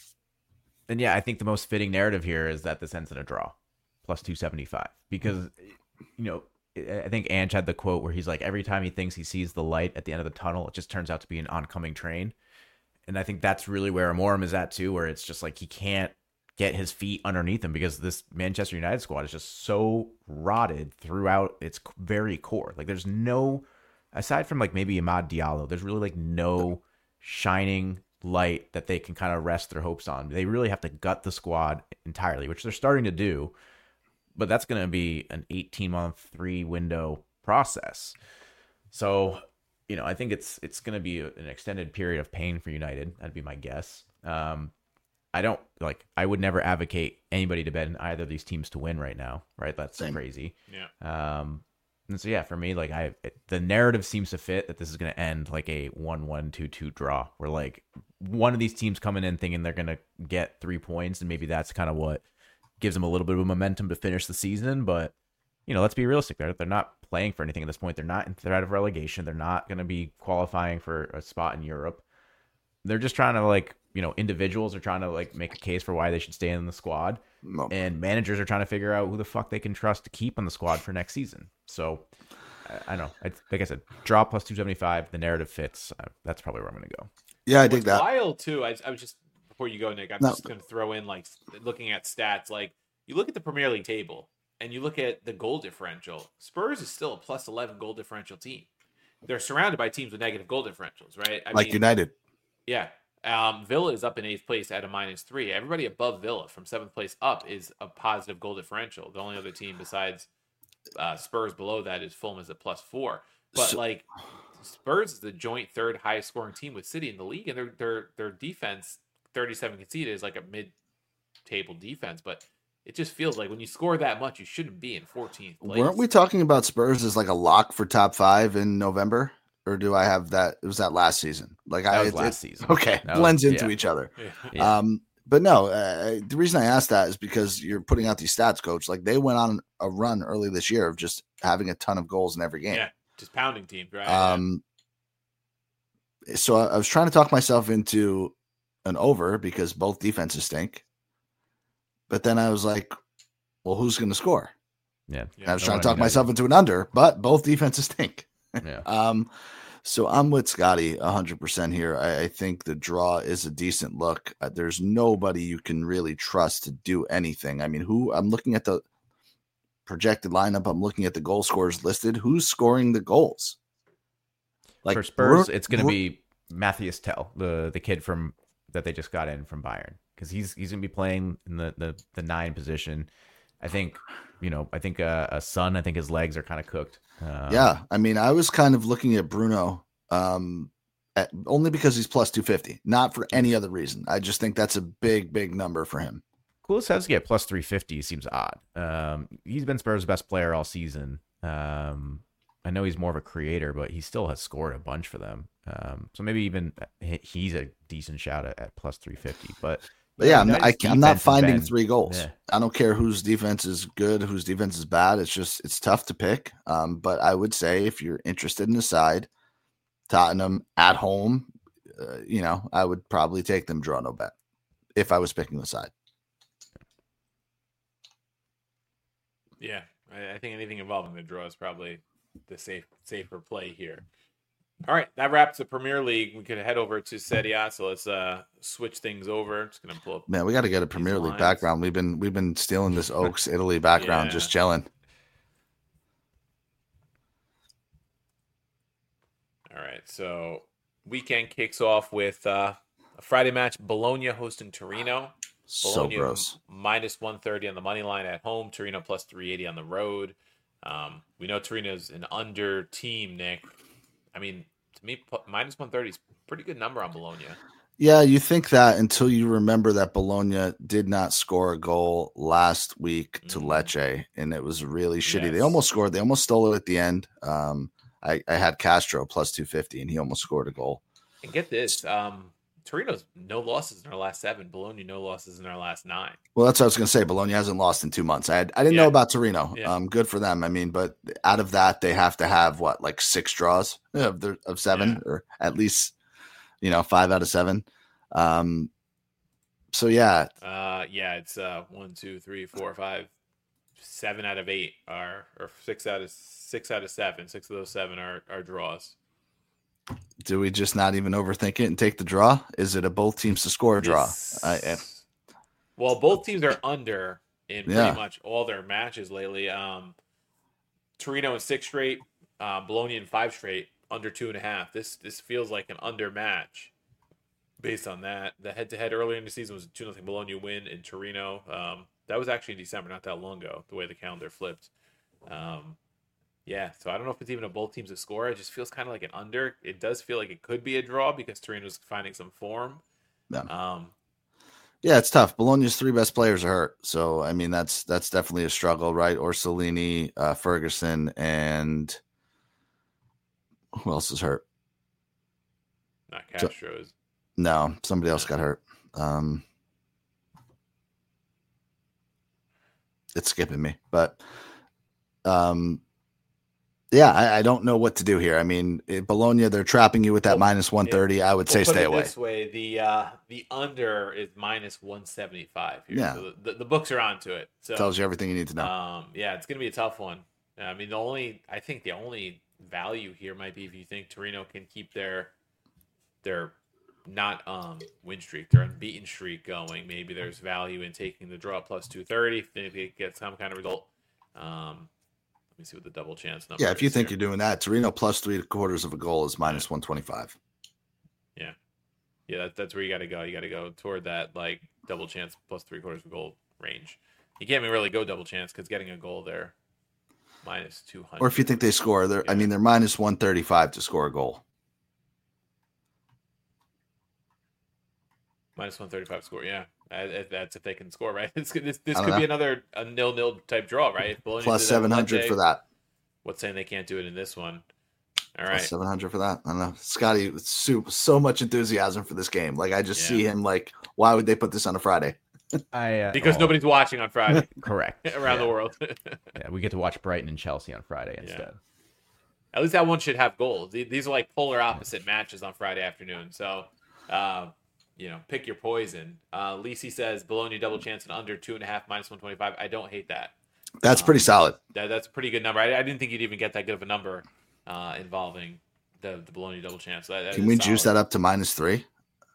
and yeah, I think the most fitting narrative here is that this ends in a draw, plus two seventy-five. Because, you know, I think Ange had the quote where he's like, every time he thinks he sees the light at the end of the tunnel, it just turns out to be an oncoming train. And I think that's really where Amorim is at too, where it's just like he can't get his feet underneath him because this Manchester United squad is just so rotted throughout its very core. Like there's no, aside from like maybe Amad Diallo, there's really like no shining light that they can kind of rest their hopes on. They really have to gut the squad entirely, which they're starting to do. But that's going to be an eighteen-month, three-window process. So, you know, I think it's it's going to be a, an extended period of pain for United. That'd be my guess. Um, I don't, like, I would never advocate anybody to bet in either of these teams to win right now, right? That's Same. crazy. yeah. Um, and so, yeah, for me, like, I it, the narrative seems to fit that this is going to end like a one one, two two draw, where, like, one of these teams coming in thinking they're going to get three points, and maybe that's kind of what gives them a little bit of momentum to finish the season. But, you know, let's be realistic. They're, they're not playing for anything at this point. They're not in threat of relegation. They're not going to be qualifying for a spot in Europe. They're just trying to, like, you know, individuals are trying to, like, make a case for why they should stay in the squad. No. And managers are trying to figure out who the fuck they can trust to keep on the squad for next season. So, I, I don't know. I, like I said, draw plus two seventy-five. The narrative fits. Uh, that's probably where I'm going to go. Yeah, I dig What's that. wild too. I, I was just before you go, Nick. I'm No. just going to throw in like looking at stats. Like you look at the Premier League table and you look at the goal differential. Spurs is still a plus eleven goal differential team. They're surrounded by teams with negative goal differentials, right? I Like mean, United. yeah. Um, Villa is up in eighth place at a minus three. Everybody above Villa from seventh place up is a positive goal differential. The only other team besides uh, Spurs below that is Fulham is at plus four. But So- like Spurs is the joint third highest scoring team with City in the league, and their their their defense thirty-seven conceded is like a mid table defense, but it just feels like when you score that much, you shouldn't be in fourteenth place. Weren't we talking about Spurs as like a lock for top five in November? Or do I have that? It was that last season. Like That I was it- last it- season. Okay, That blends was- into yeah. each other. Yeah. Yeah. Um, but no, uh, the reason I asked that is because you're putting out these stats, coach. Like they went on a run early this year of just having a ton of goals in every game. Yeah, just pounding teams, right? Um, so I, I was trying to talk myself into an over because both defenses stink. But then I was like, well, who's going to score? Yeah. Yeah. And I was no trying one to talk knows. myself into an under, but both defenses stink. Yeah. Um, so I'm with Scotty one hundred percent here. I, I think the draw is a decent look. Uh, there's nobody you can really trust to do anything. I mean, who I'm looking at the projected lineup, I'm looking at the goal scorers listed. Who's scoring the goals? For Spurs, Bru- it's going to Bru- be Matthias Tell, the the kid from that they just got in from Bayern, because he's he's going to be playing in the, the the nine position. I think, you know, I think uh, a Son. I think his legs are kind of cooked. Um, Yeah, I mean, I was kind of looking at Bruno um, at, only because he's plus two fifty, not for any other reason. I just think that's a big, big number for him. Kulusevski at plus three fifty seems odd. Um, he's been Spurs' best player all season. Um, I know he's more of a creator, but he still has scored a bunch for them. Um, so maybe even he- he's a decent shout at, at plus three fifty. But But yeah, I'm, United's I, I'm not defense has finding been- three goals. Yeah. I don't care whose defense is good, whose defense is bad. It's just it's tough to pick. Um, but I would say if you're interested in the side, Tottenham at home, uh, you know, I would probably take them draw no bet if I was picking the side. Yeah, I, I think anything involving the draw is probably the safe safer play here. All right, that wraps the Premier League. We could head over to Serie A, so let's uh, switch things over. Just gonna pull up. Man, we got to get a Premier League lines. background. We've been we've been stealing this Oaks Italy background, Yeah. just chilling. All right, so weekend kicks off with uh, a Friday match: Bologna hosting Torino. So Bologna gross. minus one thirty on the money line at home. Torino plus three eighty on the road. Um, we know Torino's an under team, Nick. I mean, to me, pu- minus one thirty is a pretty good number on Bologna. Yeah, you think that until you remember that Bologna did not score a goal last week to Mhm. Lecce, and it was really shitty. They Yes. almost scored. They almost stole it at the end. Um, I, I had Castro plus two fifty, and he almost scored a goal. And get this, um, Torino's no losses in our last seven. Bologna no losses in our last nine. Well, that's what I was going to say. Bologna hasn't lost in two months. I had, I didn't Yeah. know about Torino. Yeah. Um, good for them. I mean, but out of that, they have to have what, like six draws of their, of seven, Yeah. or at least, you know, five out of seven. Um, so yeah, Uh, yeah, it's uh one, two, three, four, five, seven out of eight are, or six out of six out of seven. Six of those seven are are draws. do we just not even overthink it and take the draw? Is it a both teams to score draw? This- I, I, well, both teams are under in pretty Yeah. much all their matches lately. Um, Torino in six straight, uh, Bologna in five straight, under two and a half. This this feels like an under match based on that. The head to head earlier in the season was a two nothing Bologna win in Torino. Um, that was actually in December, not that long ago. The way the calendar flipped. Um, yeah, so I don't know if it's even a both teams to score. It just feels kind of like an under. It does feel like it could be a draw because Torino's finding some form. Yeah. Um, yeah, it's tough. Bologna's three best players are hurt. So, I mean, that's, that's definitely a struggle, right? Orsolini, uh, Ferguson, and who else is hurt? not So- Castro's. No, somebody else got hurt. Um, it's skipping me, but um, yeah, I, I don't know what to do here. I mean, it, Bologna, they're trapping you with that Well, minus one thirty. I would say We'll put stay it away. This way, the uh, the under is minus one seventy five. Yeah. so the, the books are onto it. So Tells you everything you need to know. um, yeah, it's gonna be a tough one. I mean, the only I think the only value here might be if you think Torino can keep their their not um win streak, their unbeaten streak going. Maybe there's value in taking the draw plus two thirty if they get some kind of result. Um, let me see what the double chance number. yeah, if you is think here. you're doing that, Torino plus three quarters of a goal is minus one twenty-five. Yeah, that, that's where you got to go. You got to go toward that like double chance plus three quarters of a goal range. You can't even really go double chance because getting a goal there minus two hundred. Or if you think they score, they're yeah. I mean they're minus one thirty-five to score a goal. Minus one thirty-five score, yeah. That's if they can score, right? This, this, this could know. be another a nil-nil type draw, right? Plus seven hundred for that. What's saying they can't do it in this one? All right. Plus seven hundred for that. I don't know. Scotty, super, so much enthusiasm for this game. Like, I just yeah. see him like, why would they put this on a Friday? I, uh, because oh. nobody's watching on Friday. Correct. Around yeah. the world. yeah, we get to watch Brighton and Chelsea on Friday instead. Yeah. At least that one should have goals. These are like polar opposite matches on Friday afternoon. So, uh, you know, pick your poison. Uh, Lisi says Bologna double chance and under two and a half minus one twenty five. I don't hate that. That's um, pretty solid. That, that's a pretty good number. I, I didn't think you'd even get that good of a number uh, involving the the Bologna double chance. So that, that Can we solid. juice that up to minus three?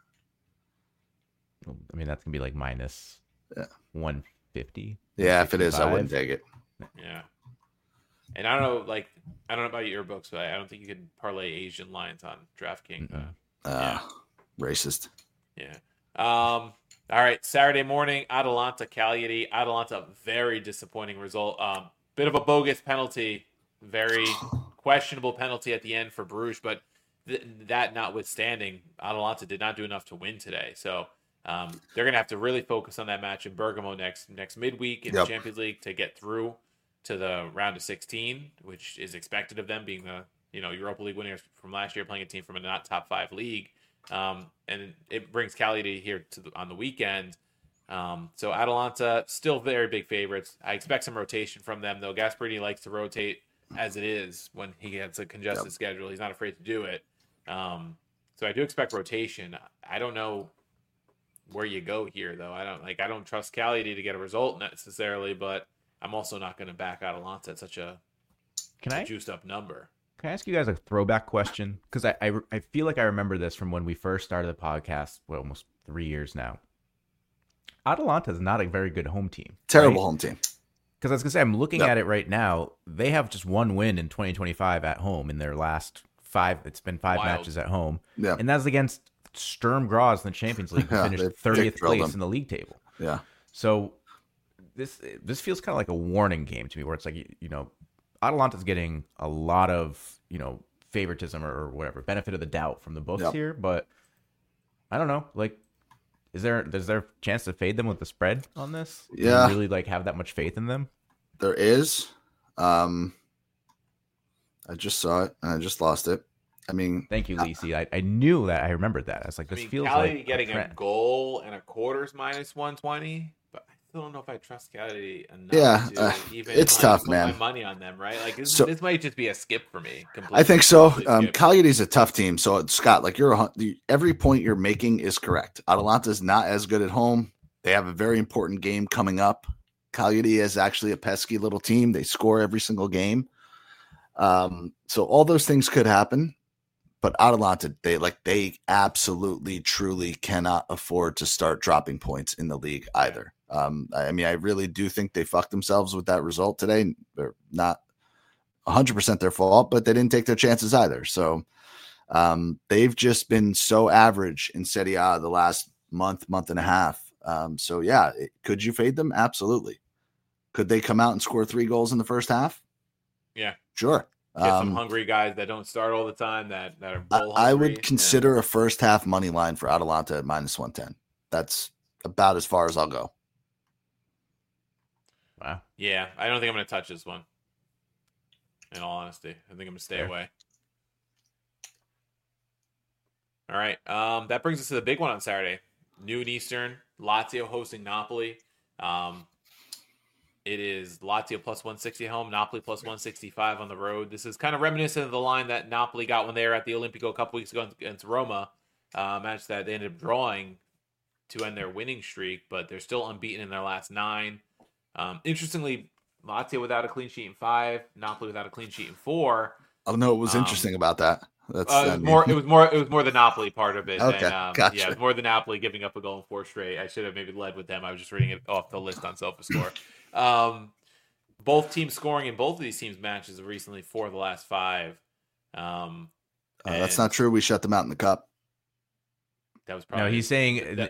I mean, that's gonna be like minus yeah. one fifty. Yeah, if it is, I wouldn't take it. Yeah. And I don't know, like I don't know about your books, but I don't think you can parlay Asian lines on DraftKings. Uh, uh, yeah. Racist. Yeah. Um, all right. Saturday morning, Atalanta Cagliari. Atalanta, very disappointing result. Um, bit of a bogus penalty. Very questionable penalty at the end for Bruges. But th- that notwithstanding, Atalanta did not do enough to win today. So um, they're going to have to really focus on that match in Bergamo next next midweek in yep. the Champions League to get through to the round of sixteen, which is expected of them, being the you know Europa League winners from last year, playing a team from a not top five league. Um, and it brings Cagliari here to the, on the weekend. Um, so Atalanta still very big favorites. I expect some rotation from them, though. Gasperini likes to rotate as it is when he gets a congested yep. schedule. He's not afraid to do it. Um, so I do expect rotation. I don't know where you go here, though. I don't like. I don't trust Cagliari to get a result necessarily, but I'm also not going to back Atalanta at such a, Can I? juiced up number. Can I ask you guys a throwback question? Because I, I I feel like I remember this from when we first started the podcast, well, almost three years now. Atalanta is not a very good home team. Terrible right? home team. Because I was going to say, I'm looking Yep. at it right now. They have just one win in twenty twenty-five at home in their last five. It's been five Wild. matches at home. Yeah. And that's against Sturm Graz in the Champions League, who Yeah, finished they- thirtieth they drilled place them. in the league table. Yeah. So this this feels kind of like a warning game to me, where it's like, you, you know, Atalanta's getting a lot of, you know, favoritism or whatever, benefit of the doubt from the books Yep. here, but I don't know. Like, is there is there a chance to fade them with the spread on this? Do you Yeah. really like have that much faith in them? There is. Um, I just saw it and I just lost it. I mean, Thank you, Lisi. I, I knew that. I remembered that. I was like, I this mean, feels Cagliari like getting a, a, trend. goal and a quarters minus one twenty, but I still don't know if I trust Cagliari enough. Yeah, to uh, even it's like, tough, put man. My money on them, right? Like this, So- this might just be a skip for me. Completely. I think so. Complete Um, skip. Cagliari's a tough team. So Scott, like you're a, hun- you- every point you're making is correct. Atalanta's not as good at home. They have a very important game coming up. Cagliari is actually a pesky little team. They score every single game. Um, so all those things could happen. But Atalanta, they like they absolutely, truly cannot afford to start dropping points in the league either. Um, I mean, I really do think they fucked themselves with that result today. They're not one hundred percent their fault, but they didn't take their chances either. So um, they've just been so average in Serie A the last month, month and a half. Um, so yeah, it, could you fade them? Absolutely. Could they come out and score three goals in the first half? Yeah, Sure. get some Um, hungry guys that don't start all the time. That that are I, goal I hungry. would consider a first half money line for Atalanta at minus one ten. That's about as far as I'll go. Wow. Yeah. yeah, I don't think I'm going to touch this one. In all honesty, I think I'm going to stay Fair. away. All right, um, that brings us to the big one on Saturday. Noon Eastern, Lazio hosting Napoli. Um, it is Lazio plus one sixty at home, Napoli plus one sixty-five on the road. This is kind of reminiscent of the line that Napoli got when they were at the Olimpico a couple weeks ago against Roma, uh, match that they ended up drawing to end their winning streak, but they're still unbeaten in their last nine. Um, interestingly, Lazio without a clean sheet in five, Napoli without a clean sheet in four. Oh no, what was Um, interesting about that? That's Uh, it I was mean- more. It was more. It was more the Napoli part of it. Okay, than, um, gotcha. Yeah, it was more the Napoli giving up a goal in four straight. I should have maybe led with them. I was just reading it off the list on SofaScore. Um, both teams scoring in both of these teams' matches recently four of the last five. Um, Uh, that's and not true. We shut them out in the cup. That was probably No, he's saying in, that- in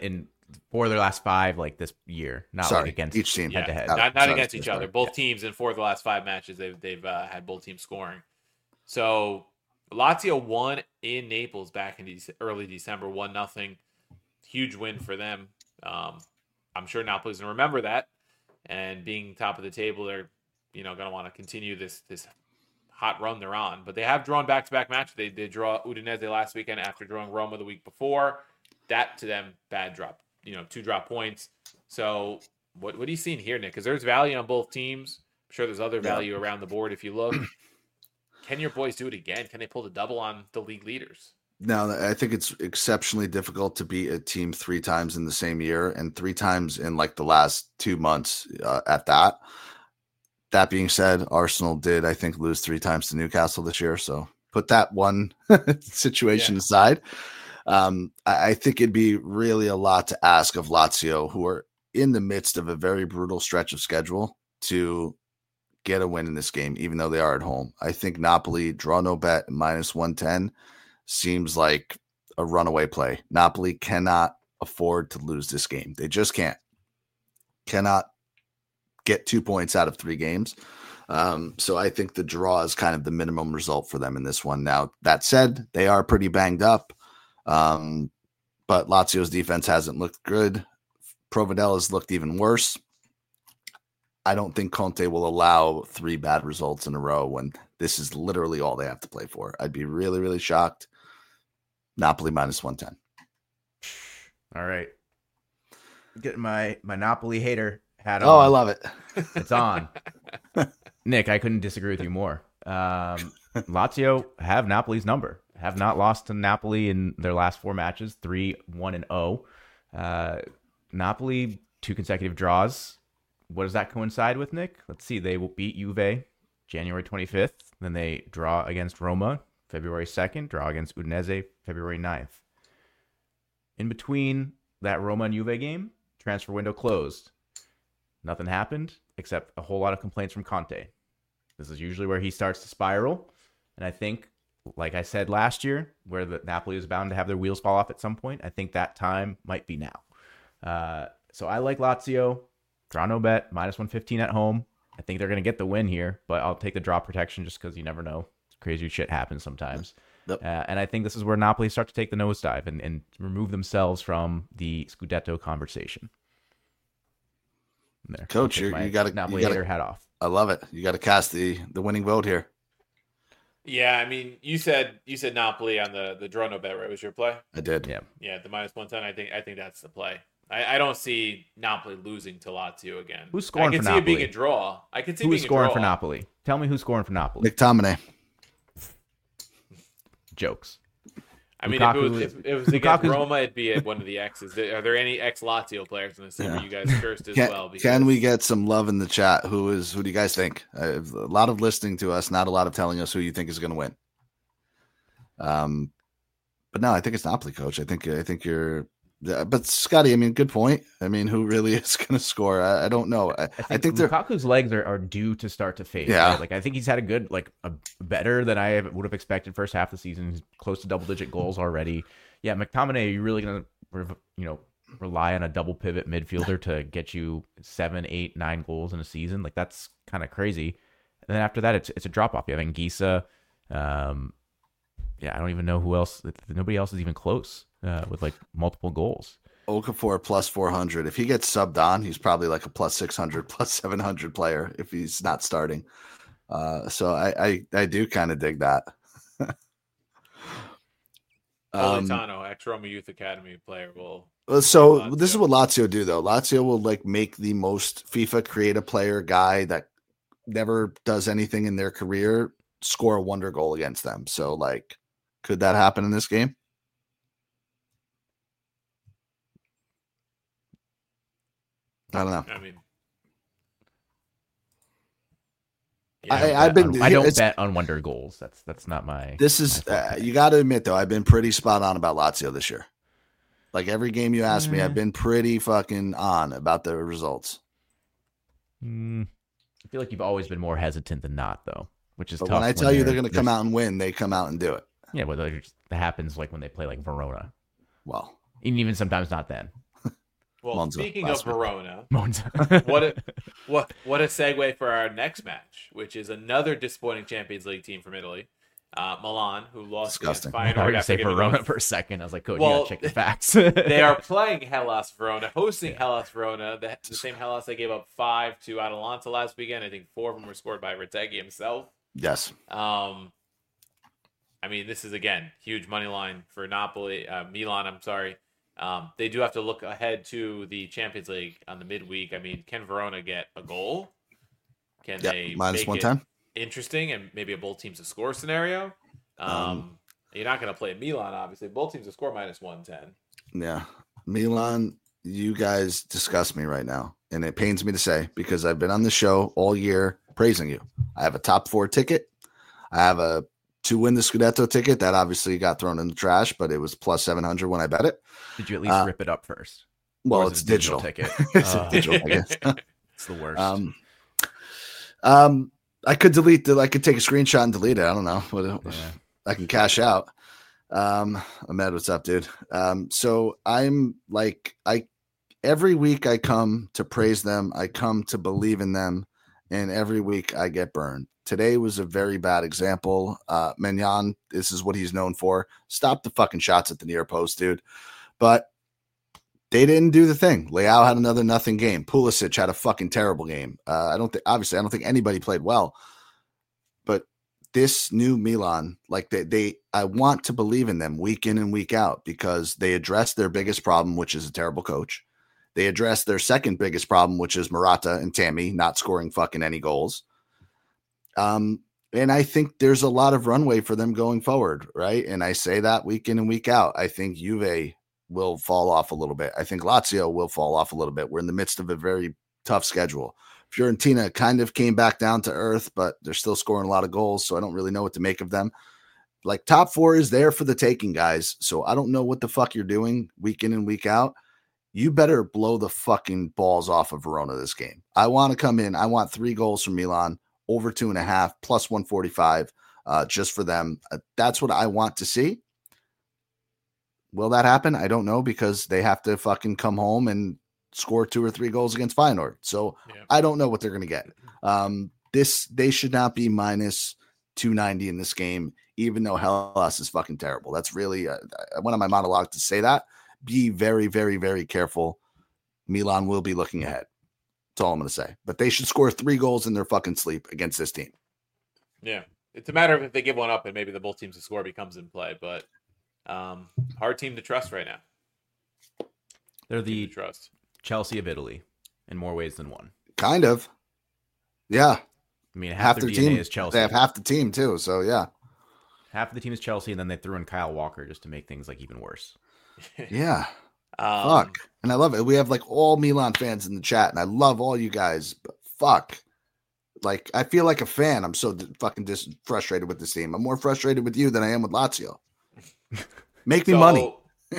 for their last five, like this year, not Sorry, like against each team head to Yeah, head. Oh, not not sorry, against sorry, each sorry. other. Both Yeah. teams in four of the last five matches, they've they've uh, had both teams scoring. So Lazio won in Naples back in de- early December, one nothing. Huge win for them. Um, I'm sure Napoli's gonna remember that, and being top of the table, they're you know gonna want to continue this this hot run they're on. But they have drawn back to back matches. They did draw Udinese last weekend after drawing Roma the week before. That to them bad drop. You know, two drop points. So what what are you seeing here, Nick? Because there's value on both teams. I'm sure there's other value yeah. around the board if you look. Can your boys do it again? Can they pull the double on the league leaders? No, I think it's exceptionally difficult to beat a team three times in the same year and three times in like the last two months uh, at that. That being said, Arsenal did, I think, lose three times to Newcastle this year. So put that one situation yeah. aside. Um, I, I think it'd be really a lot to ask of Lazio, who are in the midst of a very brutal stretch of schedule, to get a win in this game, even though they are at home. I think Napoli draw no bet minus one ten seems like a runaway play. Napoli cannot afford to lose this game. They just can't. Cannot get two points out of three games. Um, so I think the draw is kind of the minimum result for them in this one. Now, that said, they are pretty banged up. Um, but Lazio's defense hasn't looked good. Provedel has looked even worse. I don't think Conte will allow three bad results in a row when this is literally all they have to play for. I'd be really, really shocked. Napoli minus one ten. All right. Getting my, my Napoli hater hat on. Oh, I love it. It's on. Nick, I couldn't disagree with you more. Um, Lazio have Napoli's number. Have not lost to Napoli in their last four matches, three, one, and oh. Uh, Napoli, two consecutive draws. What does that coincide with, Nick? Let's see. They will beat Juve January twenty-fifth. Then they draw against Roma February second. Draw against Udinese February ninth. In between that Roma and Juve game, transfer window closed. Nothing happened except a whole lot of complaints from Conte. This is usually where he starts to spiral. And I think, like I said last year, where the Napoli was bound to have their wheels fall off at some point, I think that time might be now. Uh, so I like Lazio. Draw no bet, minus one fifteen at home. I think they're going to get the win here, but I'll take the draw protection just because you never know. Crazy shit happens sometimes. Yep. Uh, and I think this is where Napoli start to take the nosedive and, and remove themselves from the Scudetto conversation. There. Coach, you got to Napoli you gotta, hat off. I love it. You got to cast the, the winning vote here. Yeah, I mean, you said you said Napoli on the the draw no bet, right? Was your play? I did. Yeah, yeah. The minus one ten. I think I think that's the play. I, I don't see Napoli losing to Lazio again. Who's scoring for Napoli? I can see it being a draw. I can see who's being scoring a draw. for Napoli. Tell me who's scoring for Napoli. McTominay. Jokes. I mean, Lukaku, if it was, if it was against Roma, it'd be at one of the X's. Are there any ex-Lazio players in this team? Yeah. You guys cursed as can, well? Because... Can we get some love in the chat? Who is? Who do you guys think? Uh, a lot of listening to us, not a lot of telling us who you think is going to win. Um, but no, I think it's Napoli, Coach. I think I think you're. Yeah, but Scotty, I mean, good point. I mean, who really is going to score? I, I don't know. I, I think, I think Lukaku's legs are, are due to start to fade. Yeah, right? Like I think he's had a good, like a better than I would have expected first half of the season. He's close to double digit goals already. Yeah, McTominay, you're really going to, you know, rely on a double pivot midfielder to get you seven, eight, nine goals in a season. Like that's kind of crazy. And then after that, it's it's a drop off. You have Anguissa. Um, yeah, I don't even know who else. Nobody else is even close. Uh, with like multiple goals. Okafor plus four hundred. If he gets subbed on, he's probably like a plus six hundred, plus seven hundred player if he's not starting. Uh, so I, I, I do kind of dig that. Politano, um, ex-Roma Youth Academy player, will. So Lazio. This is what Lazio do, though. Lazio will like make the most FIFA create a player guy that never does anything in their career score a wonder goal against them. So, like, could that happen in this game? I don't know. I mean, yeah, I, I I've been. On, I don't bet on wonder goals. That's that's not my. This is. My uh, you got to admit, though, I've been pretty spot on about Lazio this year. Like every game you ask mm. me, I've been pretty fucking on about the results. Mm. I feel like you've always been more hesitant than not, though, which is but tough. When I tell when you they're going to come out and win, they come out and do it. Yeah, well, that happens like when they play like Verona. Well, and even sometimes not then. Well, Monza speaking of last week. Verona, Monza. what a what what a segue for our next match, which is another disappointing Champions League team from Italy, uh, Milan, who lost Disgusting. against I thought you Feyenoord were gonna after say giving Verona up- for a second. I was like, Coach, Well, you gotta check your facts. They are playing Hellas Verona, hosting Hellas Verona, the, the same Hellas they gave up five to Atalanta last weekend. I think four of them were scored by Retegui himself. Yes. Um, I mean, this is again huge money line for Napoli, uh, Milan. I'm sorry. Um, they do have to look ahead to the Champions League on the midweek. I mean, can Verona get a goal? Can Yep. they Minus make one it ten. interesting and maybe a both teams to score scenario? Um, Um, you're not going to play Milan, obviously. Both teams to score minus one ten. Yeah. Milan, you guys disgust me right now. And it pains me to say because I've been on the show all year praising you. I have a top four ticket. I have a to win the Scudetto ticket that obviously got thrown in the trash, but it was plus seven hundred when I bet it. Did you at least Uh, rip it up first? Well, Or is it's it a digital digital. ticket. It's a Uh, digital ticket. It's the worst. Um, um, I could delete the, I could take a screenshot and delete it. I don't know. What, Yeah. I can cash out. Um, Ahmed, what's up, dude? Um, so I'm like, I, every week I come to praise them. I come to believe in them. And every week I get burned. Today was a very bad example. Uh, Mignon, this is what he's known for. Stop the fucking shots at the near post, dude. But they didn't do the thing. Leao had another nothing game. Pulisic had a fucking terrible game. Uh, I don't think, obviously, I don't think anybody played well. But this new Milan, like they, they, I want to believe in them week in and week out because they addressed their biggest problem, which is a terrible coach. They addressed their second biggest problem, which is Morata and Tammy not scoring fucking any goals. Um, and I think there's a lot of runway for them going forward, right? And I say that week in and week out. I think Juve will fall off a little bit. I think Lazio will fall off a little bit. We're in the midst of a very tough schedule. Fiorentina kind of came back down to earth, but they're still scoring a lot of goals, so I don't really know what to make of them. Like top four is there for the taking, guys. So I don't know what the fuck you're doing week in and week out. You better blow the fucking balls off of Verona this game. I want to come in. I want three goals from Milan, over two and a half, plus one forty-five, uh, just for them. Uh, that's what I want to see. Will that happen? I don't know because they have to fucking come home and score two or three goals against Feyenoord. So Yeah. I don't know what they're going to get. Um, this they should not be minus two ninety in this game, even though Hellas is fucking terrible. That's really uh, I went on my monologue to say that. Be very, very, very careful. Milan will be looking ahead. That's all I'm going to say. But they should score three goals in their fucking sleep against this team. Yeah. It's a matter of if they give one up and maybe the both teams to score becomes in play, but um, hard team to trust right now. They're Team the to trust. Chelsea of Italy in more ways than one. Kind of. Yeah. I mean, half, Half their their D N A team is Chelsea. They have half the team too. So yeah. Half of the team is Chelsea, and then they threw in Kyle Walker just to make things like even worse. Yeah. Um, Fuck. And I love it. We have like all Milan fans in the chat, and I love all you guys. But fuck. Like, I feel like a fan. I'm so d- fucking dis- frustrated with this team. I'm more frustrated with you than I am with Lazio. Make me so, money.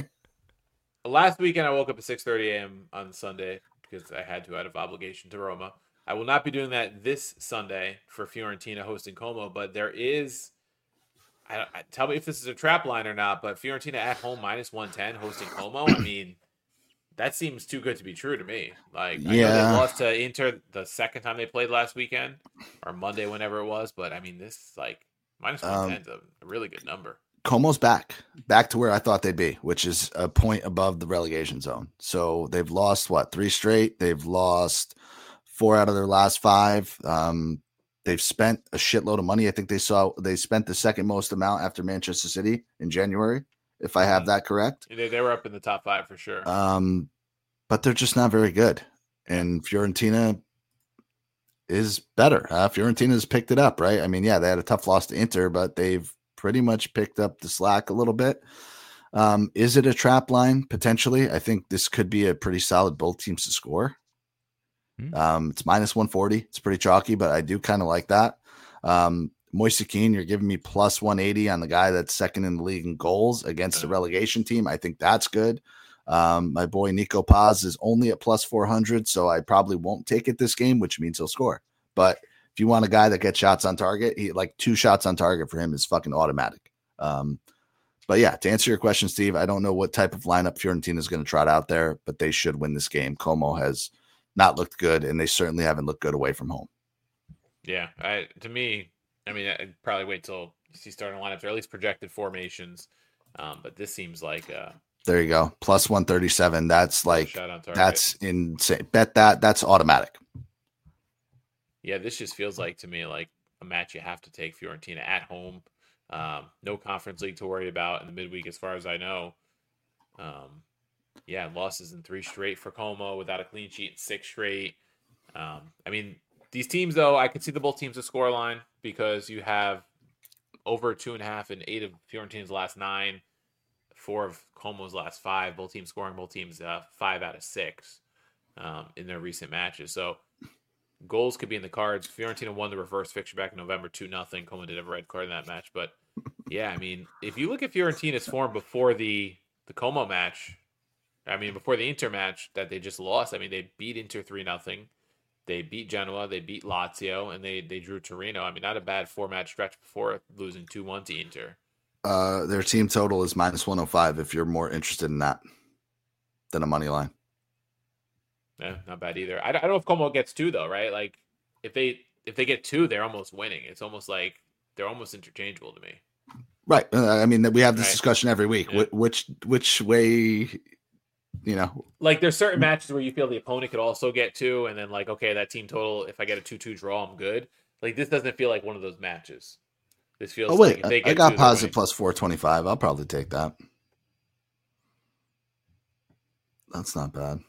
Last weekend, I woke up at six thirty a.m. on Sunday because I had to out of obligation to Roma. I will not be doing that this Sunday for Fiorentina hosting Como, but there is. I, I, tell me if this is a trap line or not, but Fiorentina at home minus one ten hosting Como. I mean, that seems too good to be true to me. Like, I know Yeah. they lost to Inter the second time they played last weekend or Monday, whenever it was, but I mean, this like minus one ten is a, a really good number. Como's back, back to where I thought they'd be, which is a point above the relegation zone. So they've lost what three straight. They've lost four out of their last five. Um, they've spent a shitload of money. I think they saw they spent the second most amount after Manchester City in January, if I have that correct. They, they were up in the top five for sure. Um, but they're just not very good. And Fiorentina is better. Uh, Fiorentina's picked it up, right? I mean, yeah, they had a tough loss to Inter, but they've pretty much picked up the slack a little bit. Um, is it a trap line? Potentially. I think this could be a pretty solid both teams to score. Hmm. Um, it's minus one forty. It's pretty chalky, but I do kind of like that. Um, Moise Kean, you're giving me plus one eighty on the guy that's second in the league in goals against the relegation team. I think that's good. Um, my boy Nico Paz is only at plus four hundred, so I probably won't take it this game, which means he'll score. But if you want a guy that gets shots on target, he like two shots on target for him is fucking automatic. Um, but yeah, to answer your question, Steve, I don't know what type of lineup Fiorentina is going to trot out there, but they should win this game. Como has not looked good, and they certainly haven't looked good away from home. Yeah, I, to me, I mean, I'd probably wait till you see starting lineups or at least projected formations. Um, but this seems like uh, there you go, plus one thirty-seven. That's like that's insane. Bet that that's automatic. Yeah, this just feels like to me like a match you have to take. Fiorentina at home, um, no Conference League to worry about in the midweek, as far as I know. Um, yeah, losses in three straight for Como without a clean sheet in six straight. Um, I mean, these teams though, I could see the both teams a score line because you have over two and a half and eight of Fiorentina's last nine, four of Como's last five. Both teams scoring, both teams uh, five out of six um, in their recent matches. So goals could be in the cards. Fiorentina won the reverse fixture back in November two nothing. Como did have a red card in that match. But yeah, I mean, if you look at Fiorentina's form before the, the Como match, I mean, before the Inter match that they just lost, I mean, they beat Inter three nothing. They beat Genoa, they beat Lazio, and they, they drew Torino. I mean, not a bad four-match stretch before losing two one to Inter. Uh, their team total is minus one oh five if you're more interested in that than a money line. Yeah, not bad either. I don't, I don't know if Como gets two, though, right? Like, if they if they get two, they're almost winning. It's almost like they're almost interchangeable to me. Right. Uh, I mean, we have this right. discussion every week. Yeah. Wh- which which way... You know, like there's certain matches where you feel the opponent could also get two, and then like, okay, that team total, if I get a two two draw, I'm good. Like this doesn't feel like one of those matches. This feels. Oh wait, like if they I, get I got two, positive plus four twenty five. I'll probably take that. That's not bad.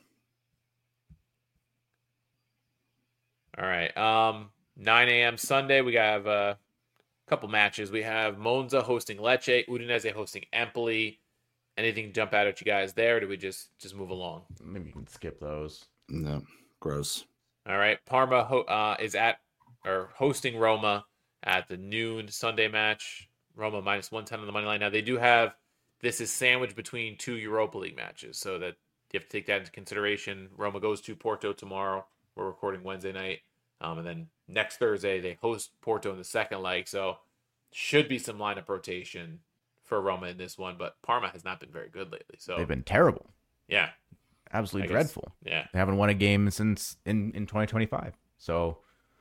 All right, um, nine a.m. Sunday we have a couple matches. We have Monza hosting Lecce, Udinese hosting Empoli. Anything jump out at you guys there? Or do we just just move along? Maybe you can skip those. No, gross. All right, Parma ho- uh, is at or hosting Roma at the noon Sunday match. Roma minus one ten on the money line. Now they do have this is sandwiched between two Europa League matches, so that you have to take that into consideration. Roma goes to Porto tomorrow. We're recording Wednesday night, um, and then next Thursday they host Porto in the second leg. So should be some lineup rotation for Roma in this one, but Parma has not been very good lately. So they've been terrible. Yeah. Absolutely dreadful. Yeah. They haven't won a game since in, in twenty twenty-five. So,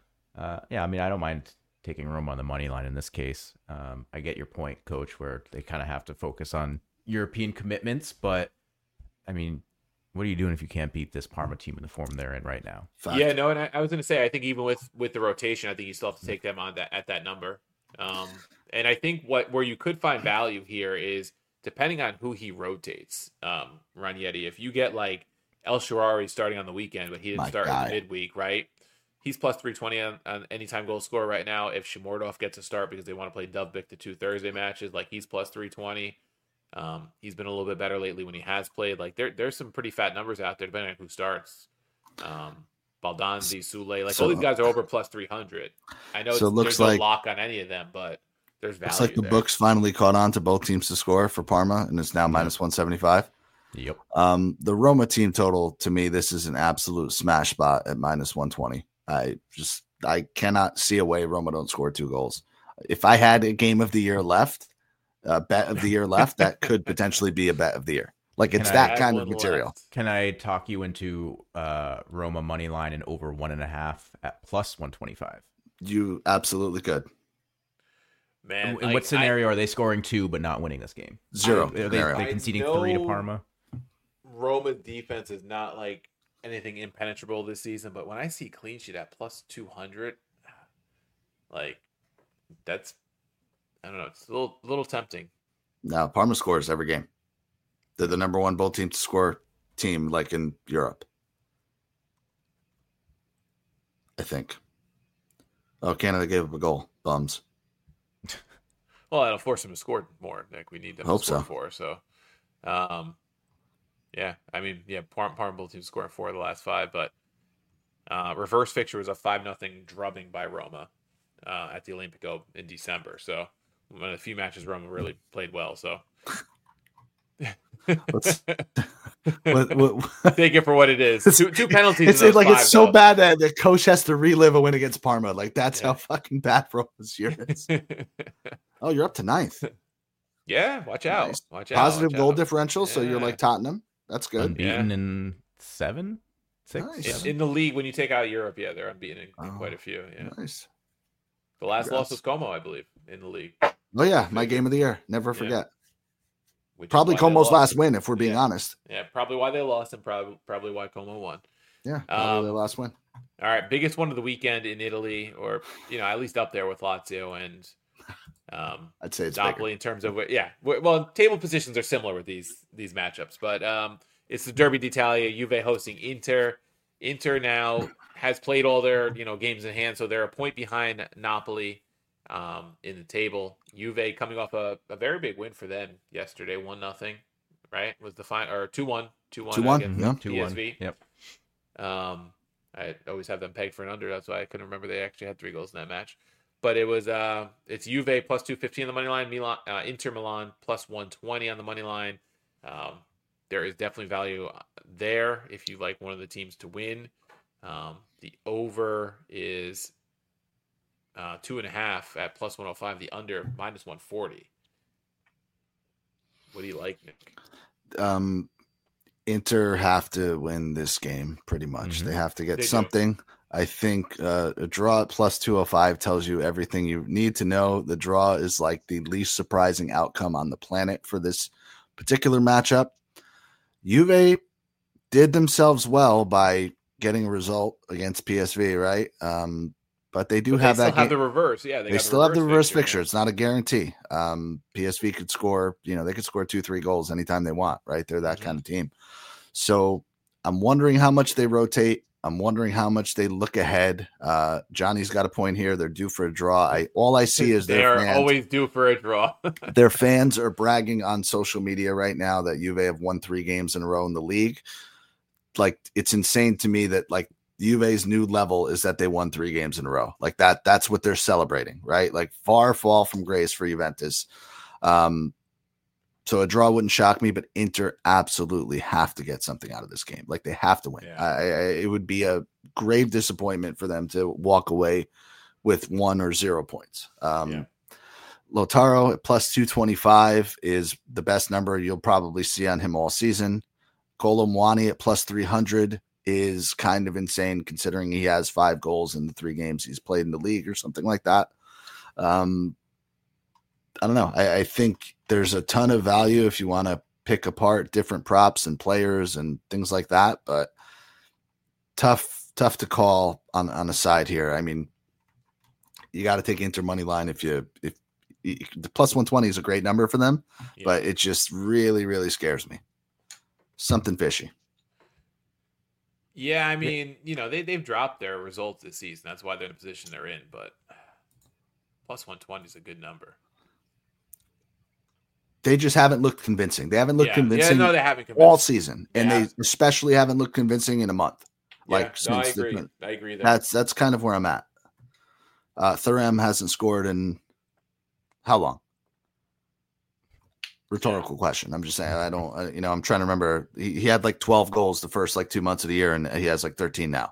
uh, yeah, I mean, I don't mind taking Roma on the money line in this case. Um, I get your point, Coach, where they kind of have to focus on European commitments, but I mean, what are you doing if you can't beat this Parma team in the form they're in right now? Fact. Yeah, no, and I, I was going to say, I think even with, with the rotation, I think you still have to take them on that at that number. Um, and I think what where you could find value here is depending on who he rotates. Um, Ranieri, if you get like El Shaarawy starting on the weekend, but he didn't My start guy. in the midweek, right? He's plus three twenty on, on anytime goal scorer right now. If Shimordov gets a start because they want to play Dovbyk the two Thursday matches, like he's plus three twenty. Um, he's been a little bit better lately when he has played. Like there, there's some pretty fat numbers out there depending on who starts. Um, Baldanzi, Sule, like so, all these guys are over plus three hundred. I know so it's, it looks there's no like, lock on any of them, but there's value. Looks like the there. books finally caught on to both teams to score for Parma, and it's now mm-hmm. minus one seventy-five. Yep. Um, the Roma team total, to me, this is an absolute smash spot at minus one twenty. I just I cannot see a way Roma don't score two goals. If I had a game of the year left, a bet of the year left, that could potentially be a bet of the year. Like it's Can that I kind of material. left? Can I talk you into uh, Roma money line and over one and a half at plus one twenty-five? You absolutely could. Man, In, in like, what scenario I, are they scoring two but not winning this game? Zero. Are they, scenario. they conceding I three to know- Parma? Roma's defense is not like anything impenetrable this season, but when I see clean sheet at plus two hundred, like that's, I don't know, it's a little, little tempting. Now, Parma scores every game. They're the number one both team to score team, like in Europe. I think. Oh, Canada gave up a goal. Bums. Well, that'll force them to score more. Nick, we need them Hope to score so. four. So, um, yeah, I mean, yeah, Parma, Parma both teams scoring four of the last five, but uh, reverse fixture was a five nothing drubbing by Roma uh, at the Olimpico in December. So, one of the few matches Roma really played well. So. Let's, what, what, Take it for what it is. Two, two penalties. It's in those like five, it's so though. bad that the coach has to relive a win against Parma. Like that's Yeah. how fucking bad Roma's year is. Oh, you're up to ninth. Yeah, watch out. Nice. Watch out. Positive watch goal out. differential, so you're Yeah. like Tottenham. That's good. Unbeaten Yeah. in seven, six, Nice. In, seven. in the league, when you take out Europe, yeah, they're unbeaten in, in Oh, quite a few. Yeah. Nice. The last Congrats. loss was Como, I believe, in the league. Oh yeah, my game of the year. Never Yeah. forget. Which is Probably why they Como's lost. last win, if we're being Yeah. honest. Yeah, probably why they lost and probably probably why Como won. Yeah, probably Um, their last win. All right, biggest one of the weekend in Italy, or you know, at least up there with Lazio and um, I'd say it's Napoli in terms of what. Yeah, well, table positions are similar with these these matchups, but um, it's the Derby d'Italia. Juve hosting Inter. Inter now has played all their you know games in hand, so they're a point behind Napoli um, in the table. Juve coming off a, a very big win for them yesterday, one nothing, right? Was the final or two one, two one, two one. Mhm, Yeah. two P S one. V. Yep. Um, I always have them pegged for an under. That's why I couldn't remember they actually had three goals in that match. But it was uh, it's Juve plus two fifty on the money line. Milan, uh, Inter Milan plus one twenty on the money line. Um, there is definitely value there if you like one of the teams to win. Um, the over is uh, two and a half at plus one hundred five. The under minus one forty. What do you like, Nick? Um, Inter have to win this game pretty much. Mhm. They have to get They do. something. I think uh, a draw at plus two oh five tells you everything you need to know. The draw is like the least surprising outcome on the planet for this particular matchup. Juve did themselves well by getting a result against P S V, right? Um, but they do But have they that still have game. the reverse. Yeah, They, got still have the reverse fixture, fixture. yeah. It's not a guarantee. Um, P S V could score, you know, they could score two, three goals anytime they want, right? They're that Mhm. kind of team. So I'm wondering how much they rotate. I'm wondering how much they look ahead. Uh, Johnny's got a point here. They're due for a draw. I all I see is They their are fans. always due for a draw. Their fans are bragging on social media right now that Juve have won three games in a row in the league. Like it's insane to me that like Juve's new level is that they won three games in a row. Like that, that's what they're celebrating, right? Like far fall from grace for Juventus. Um, so a draw wouldn't shock me, but Inter absolutely have to get something out of this game. Like they have to win. Yeah. I, I, it would be a grave disappointment for them to walk away with one or zero points. Um, Yeah. Lautaro at plus two twenty-five is the best number you'll probably see on him all season. Kolo Muani at plus three hundred is kind of insane considering he has five goals in the three games he's played in the league or something like that. Um, I don't know. I, I think there's a ton of value if you want to pick apart different props and players and things like that, but tough, tough to call on, on a side here. I mean, you got to take Inter money line if you, if, the plus one twenty is a great number for them, Yeah. but it just really, really scares me. Something fishy. Yeah, I mean, you know, they they've dropped their results this season. That's why they're in the position they're in. But plus one twenty is a good number. They just haven't looked convincing. They haven't looked yeah. convincing Yeah, no, they haven't convinced. all season, and Yeah. they especially haven't looked convincing in a month. Like yeah, no, I since the- agree. I agree. There. that's that's kind of where I'm at. Uh, Thuram hasn't scored in how long? Rhetorical question. I'm just saying. I don't. Uh, you know, I'm trying to remember. He, he had like twelve goals the first like two months of the year, and he has like thirteen now.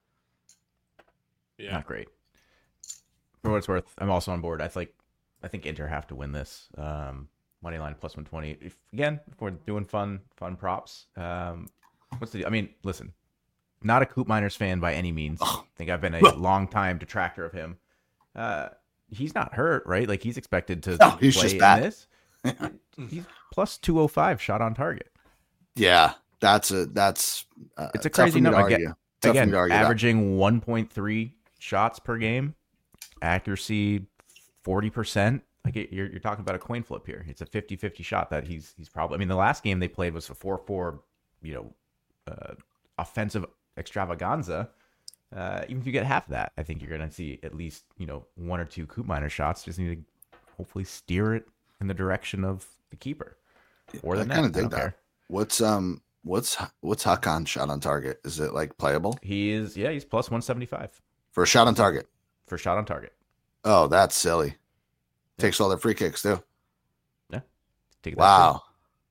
yeah. Not great. For what it's worth, I'm also on board. I think I think Inter have to win this. Um, money line plus one twenty. If, again, if we're doing fun fun props, um, what's the? I mean, listen, not a Coop Miners fan by any means. I think I've been a long time detractor of him. Uh, he's not hurt, right? Like he's expected to No, he's play just in bad. this. He's plus two oh five shot on target. Yeah, that's a that's. Uh, It's a tough crazy for me to number. argue. Again, Tough for me again to argue that. averaging one point three shots per game, accuracy forty percent. Like it, you're you're talking about a coin flip here. It's a fifty-fifty shot that he's he's probably. I mean, the last game they played was a four four, you know, uh, offensive extravaganza. Uh, even if you get half of that, I think you're going to see at least, you know, one or two Coop Miner shots. Just need to hopefully steer it in the direction of the keeper or the I net. kind I of dig don't that. care. What's um what's what's Hakan shot on target? Is it like playable He is, yeah, he's plus one seventy-five for a shot on target? for shot on target. Oh, that's silly. Takes all their free kicks too. Yeah. Take that too. Wow.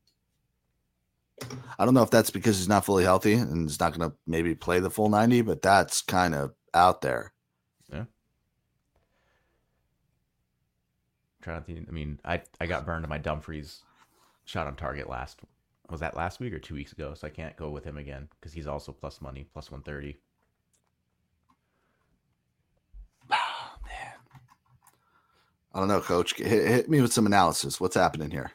I don't know if that's because he's not fully healthy and he's not going to maybe play the full ninety, but that's kind of out there. Yeah. trying to think. I mean, I I got burned on my Dumfries shot on target last. Was that last week or two weeks ago? So I can't go with him again because he's also plus money, plus one thirty. Oh, man. I don't know, Coach. Hit, hit me with some analysis. What's happening here?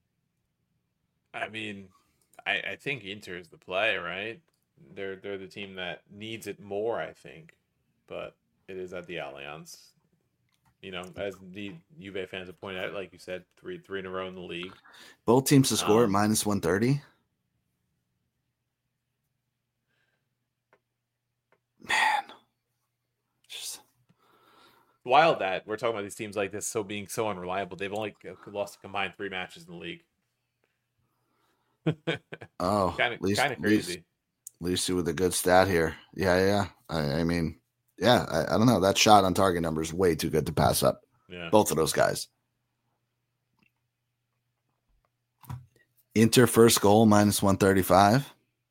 I mean, I, I think Inter is the play, right? They're they're the team that needs it more, I think, but it is at the Allianz. You know, as the Juve fans have pointed out, like you said, three three in a row in the league. Both teams to score Um, at minus one thirty. Man. Just, Wild that we're talking about these teams like this, so being so unreliable. They've only lost a combined three matches in the league. oh, Kind of least, kind of least, crazy. least you with a good stat here. Yeah, yeah. I, I mean, yeah, I, I don't know. That shot on target number is way too good to pass up. Yeah. Both of those guys. Inter first goal minus one thirty-five.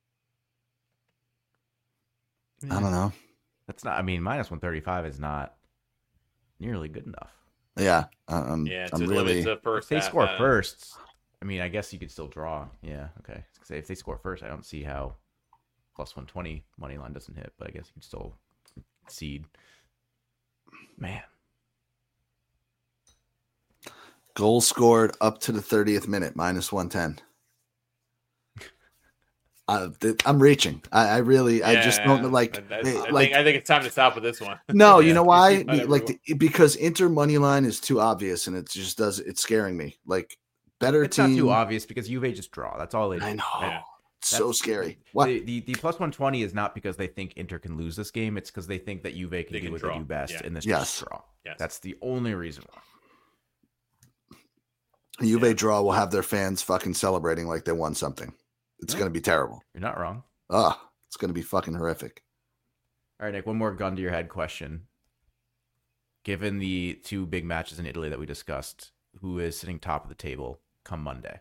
I don't know. That's not. I mean, minus one thirty-five is not nearly good enough. Yeah, I'm. Yeah, I'm to really. limit to first If they half, score uh, first, I mean, I guess you could still draw. Yeah, okay. Say if they score first, I don't see how plus one twenty money line doesn't hit, but I guess you could still seed. Man, Goal scored up to the thirtieth minute, minus one ten. Uh, th- I'm reaching. I, I really, I just don't know. Like, I, I, they- I like think I think it's time to stop with this one. no, you Yeah. know why? Not Like, everyone. the, because Inter money line is too obvious, and it just does. It's scaring me. Like, better it's team. not too obvious because Juve just draw. That's all they do. I know. Yeah. It's so That's- scary. What? The, the the plus one twenty is not because they think Inter can lose this game. It's because they think that Juve can They do can what draw. they do best, Yeah. and this Yes. just draw. Yes. That's the only reason why. Juve yeah. draw will have their fans fucking celebrating like they won something. It's Yeah. going to be terrible. You're not wrong. Ah, it's going to be fucking horrific. All right, Nick, one more gun to your head question. Given the two big matches in Italy that we discussed, who is sitting top of the table come Monday?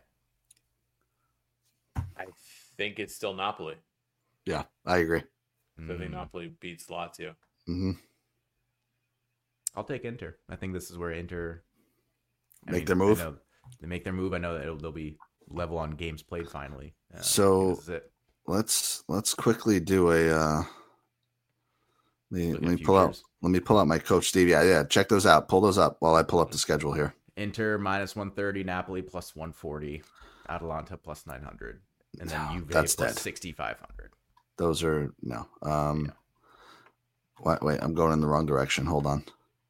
I think it's still Napoli. Yeah, I agree. I think Mm, Napoli beats Lazio. hmm I'll take Inter. I think this is where Inter I Make mean, their move? I know they make their move. I know that it'll, they'll be level on games played finally. Uh, So- this is it. Let's let's quickly do a. Uh, let me, Look let at me pull out. futures. Let me pull out my Coach Stevie. Yeah, yeah, check those out. Pull those up while I pull up the schedule here. Inter minus one thirty, Napoli plus one forty, Atalanta plus nine hundred, and then No, Juve that's plus dead. sixty-five hundred. Those are no. Um, Yeah. Wait, wait, I'm going in the wrong direction. Hold on.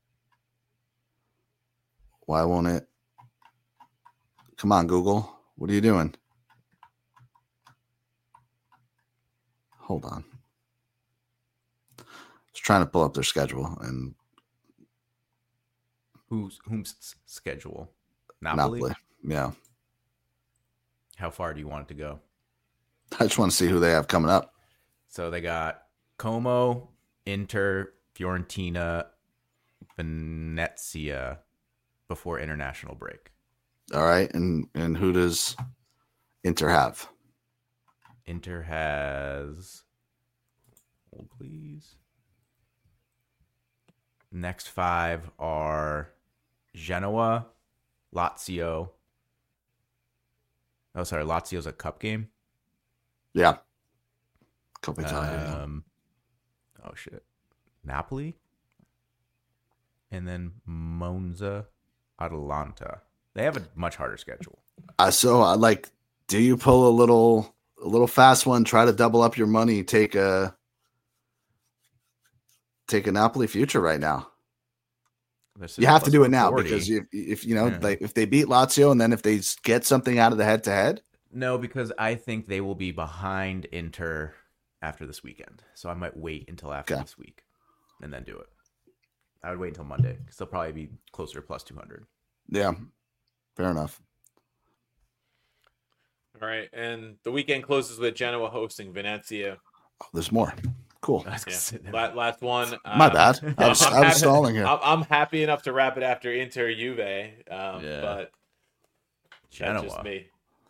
Why won't it? Come on, Google. What are you doing? Hold on. Just trying to pull up their schedule and Who's whom's s- schedule? Napoli? Napoli. Yeah, How far do you want it to go? I just want to see who they have coming up. So they got Como, Inter, Fiorentina, Venezia before international break. All right, and and who does Inter have? Inter has, hold please. Next five are Genoa, Lazio. Oh, sorry, Lazio's a cup game. Yeah, Coppa Italia. Um, oh shit, Napoli, and then Monza, Atalanta. They have a much harder schedule. Uh, so, uh, like, do you pull a little, a little fast one? Try to double up your money. Take a, take a Napoli future right now. This You is have to plus do it now one forty. because if, if you know, Yeah. like, if they beat Lazio and then if they s- get something out of the head to head, No, because I think they will be behind Inter after this weekend. So I might wait until after Okay. this week and then do it. I would wait until Monday because they'll probably be closer to plus two hundred. yeah, fair enough. All right, and the weekend closes with Genoa hosting Venezia. Oh, there's more. Cool. Yeah. La- last one. My um, bad. I was, I'm I was happy- stalling here. I'm, I'm happy enough to wrap it after Inter Juve, um, Yeah. but that's Genoa. just me.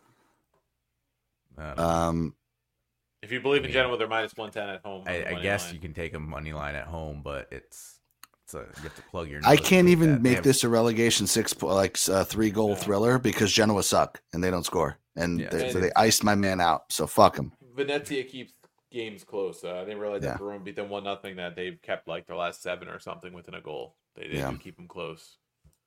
I, don't know. Um, If you believe in Yeah. Genoa, they're minus one ten at home. on the I, I money guess line. you can take a money line at home, but it's So you have to plug your. I nose can't to even that. make Have, this a relegation six like uh, three goal Yeah. thriller because Genoa suck and they don't score, and Yeah. they, And- so they iced my man out. So fuck them. Venezia keeps games close. Uh, I didn't realize Yeah. that Verona beat them one nothing. That they've kept like their last seven or something within a goal. They, they Yeah. do keep them close.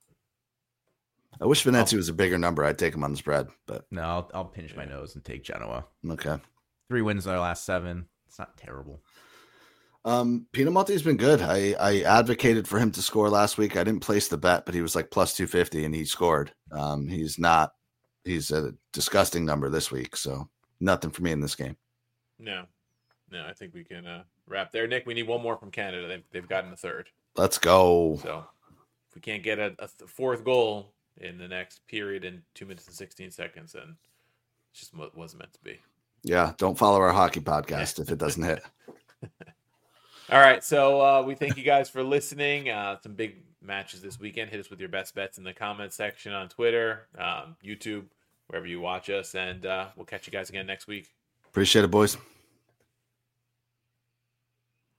I wish Oh. Venezia was a bigger number. I'd take them on the spread, but No, I'll, I'll pinch my nose and take Genoa. okay. Three wins in their last seven. It's not terrible. Um, Pinamonti's been good. I, I advocated for him to score last week. I didn't place the bet, but he was like plus two fifty and he scored. Um, he's not, he's a disgusting number this week. So nothing for me in this game. No, no, I think we can uh, wrap there. Nick, we need one more from Canada. They've, they've gotten a third. Let's go. So if we can't get a, a fourth goal in the next period in two minutes and sixteen seconds, then it's just what wasn't meant to be. Yeah. Don't follow our hockey podcast if it doesn't hit. All right, so uh, we thank you guys for listening. Uh, some big matches this weekend. Hit us with your best bets in the comment section on Twitter, um, YouTube, wherever you watch us, and uh, we'll catch you guys again next week. Appreciate it, boys.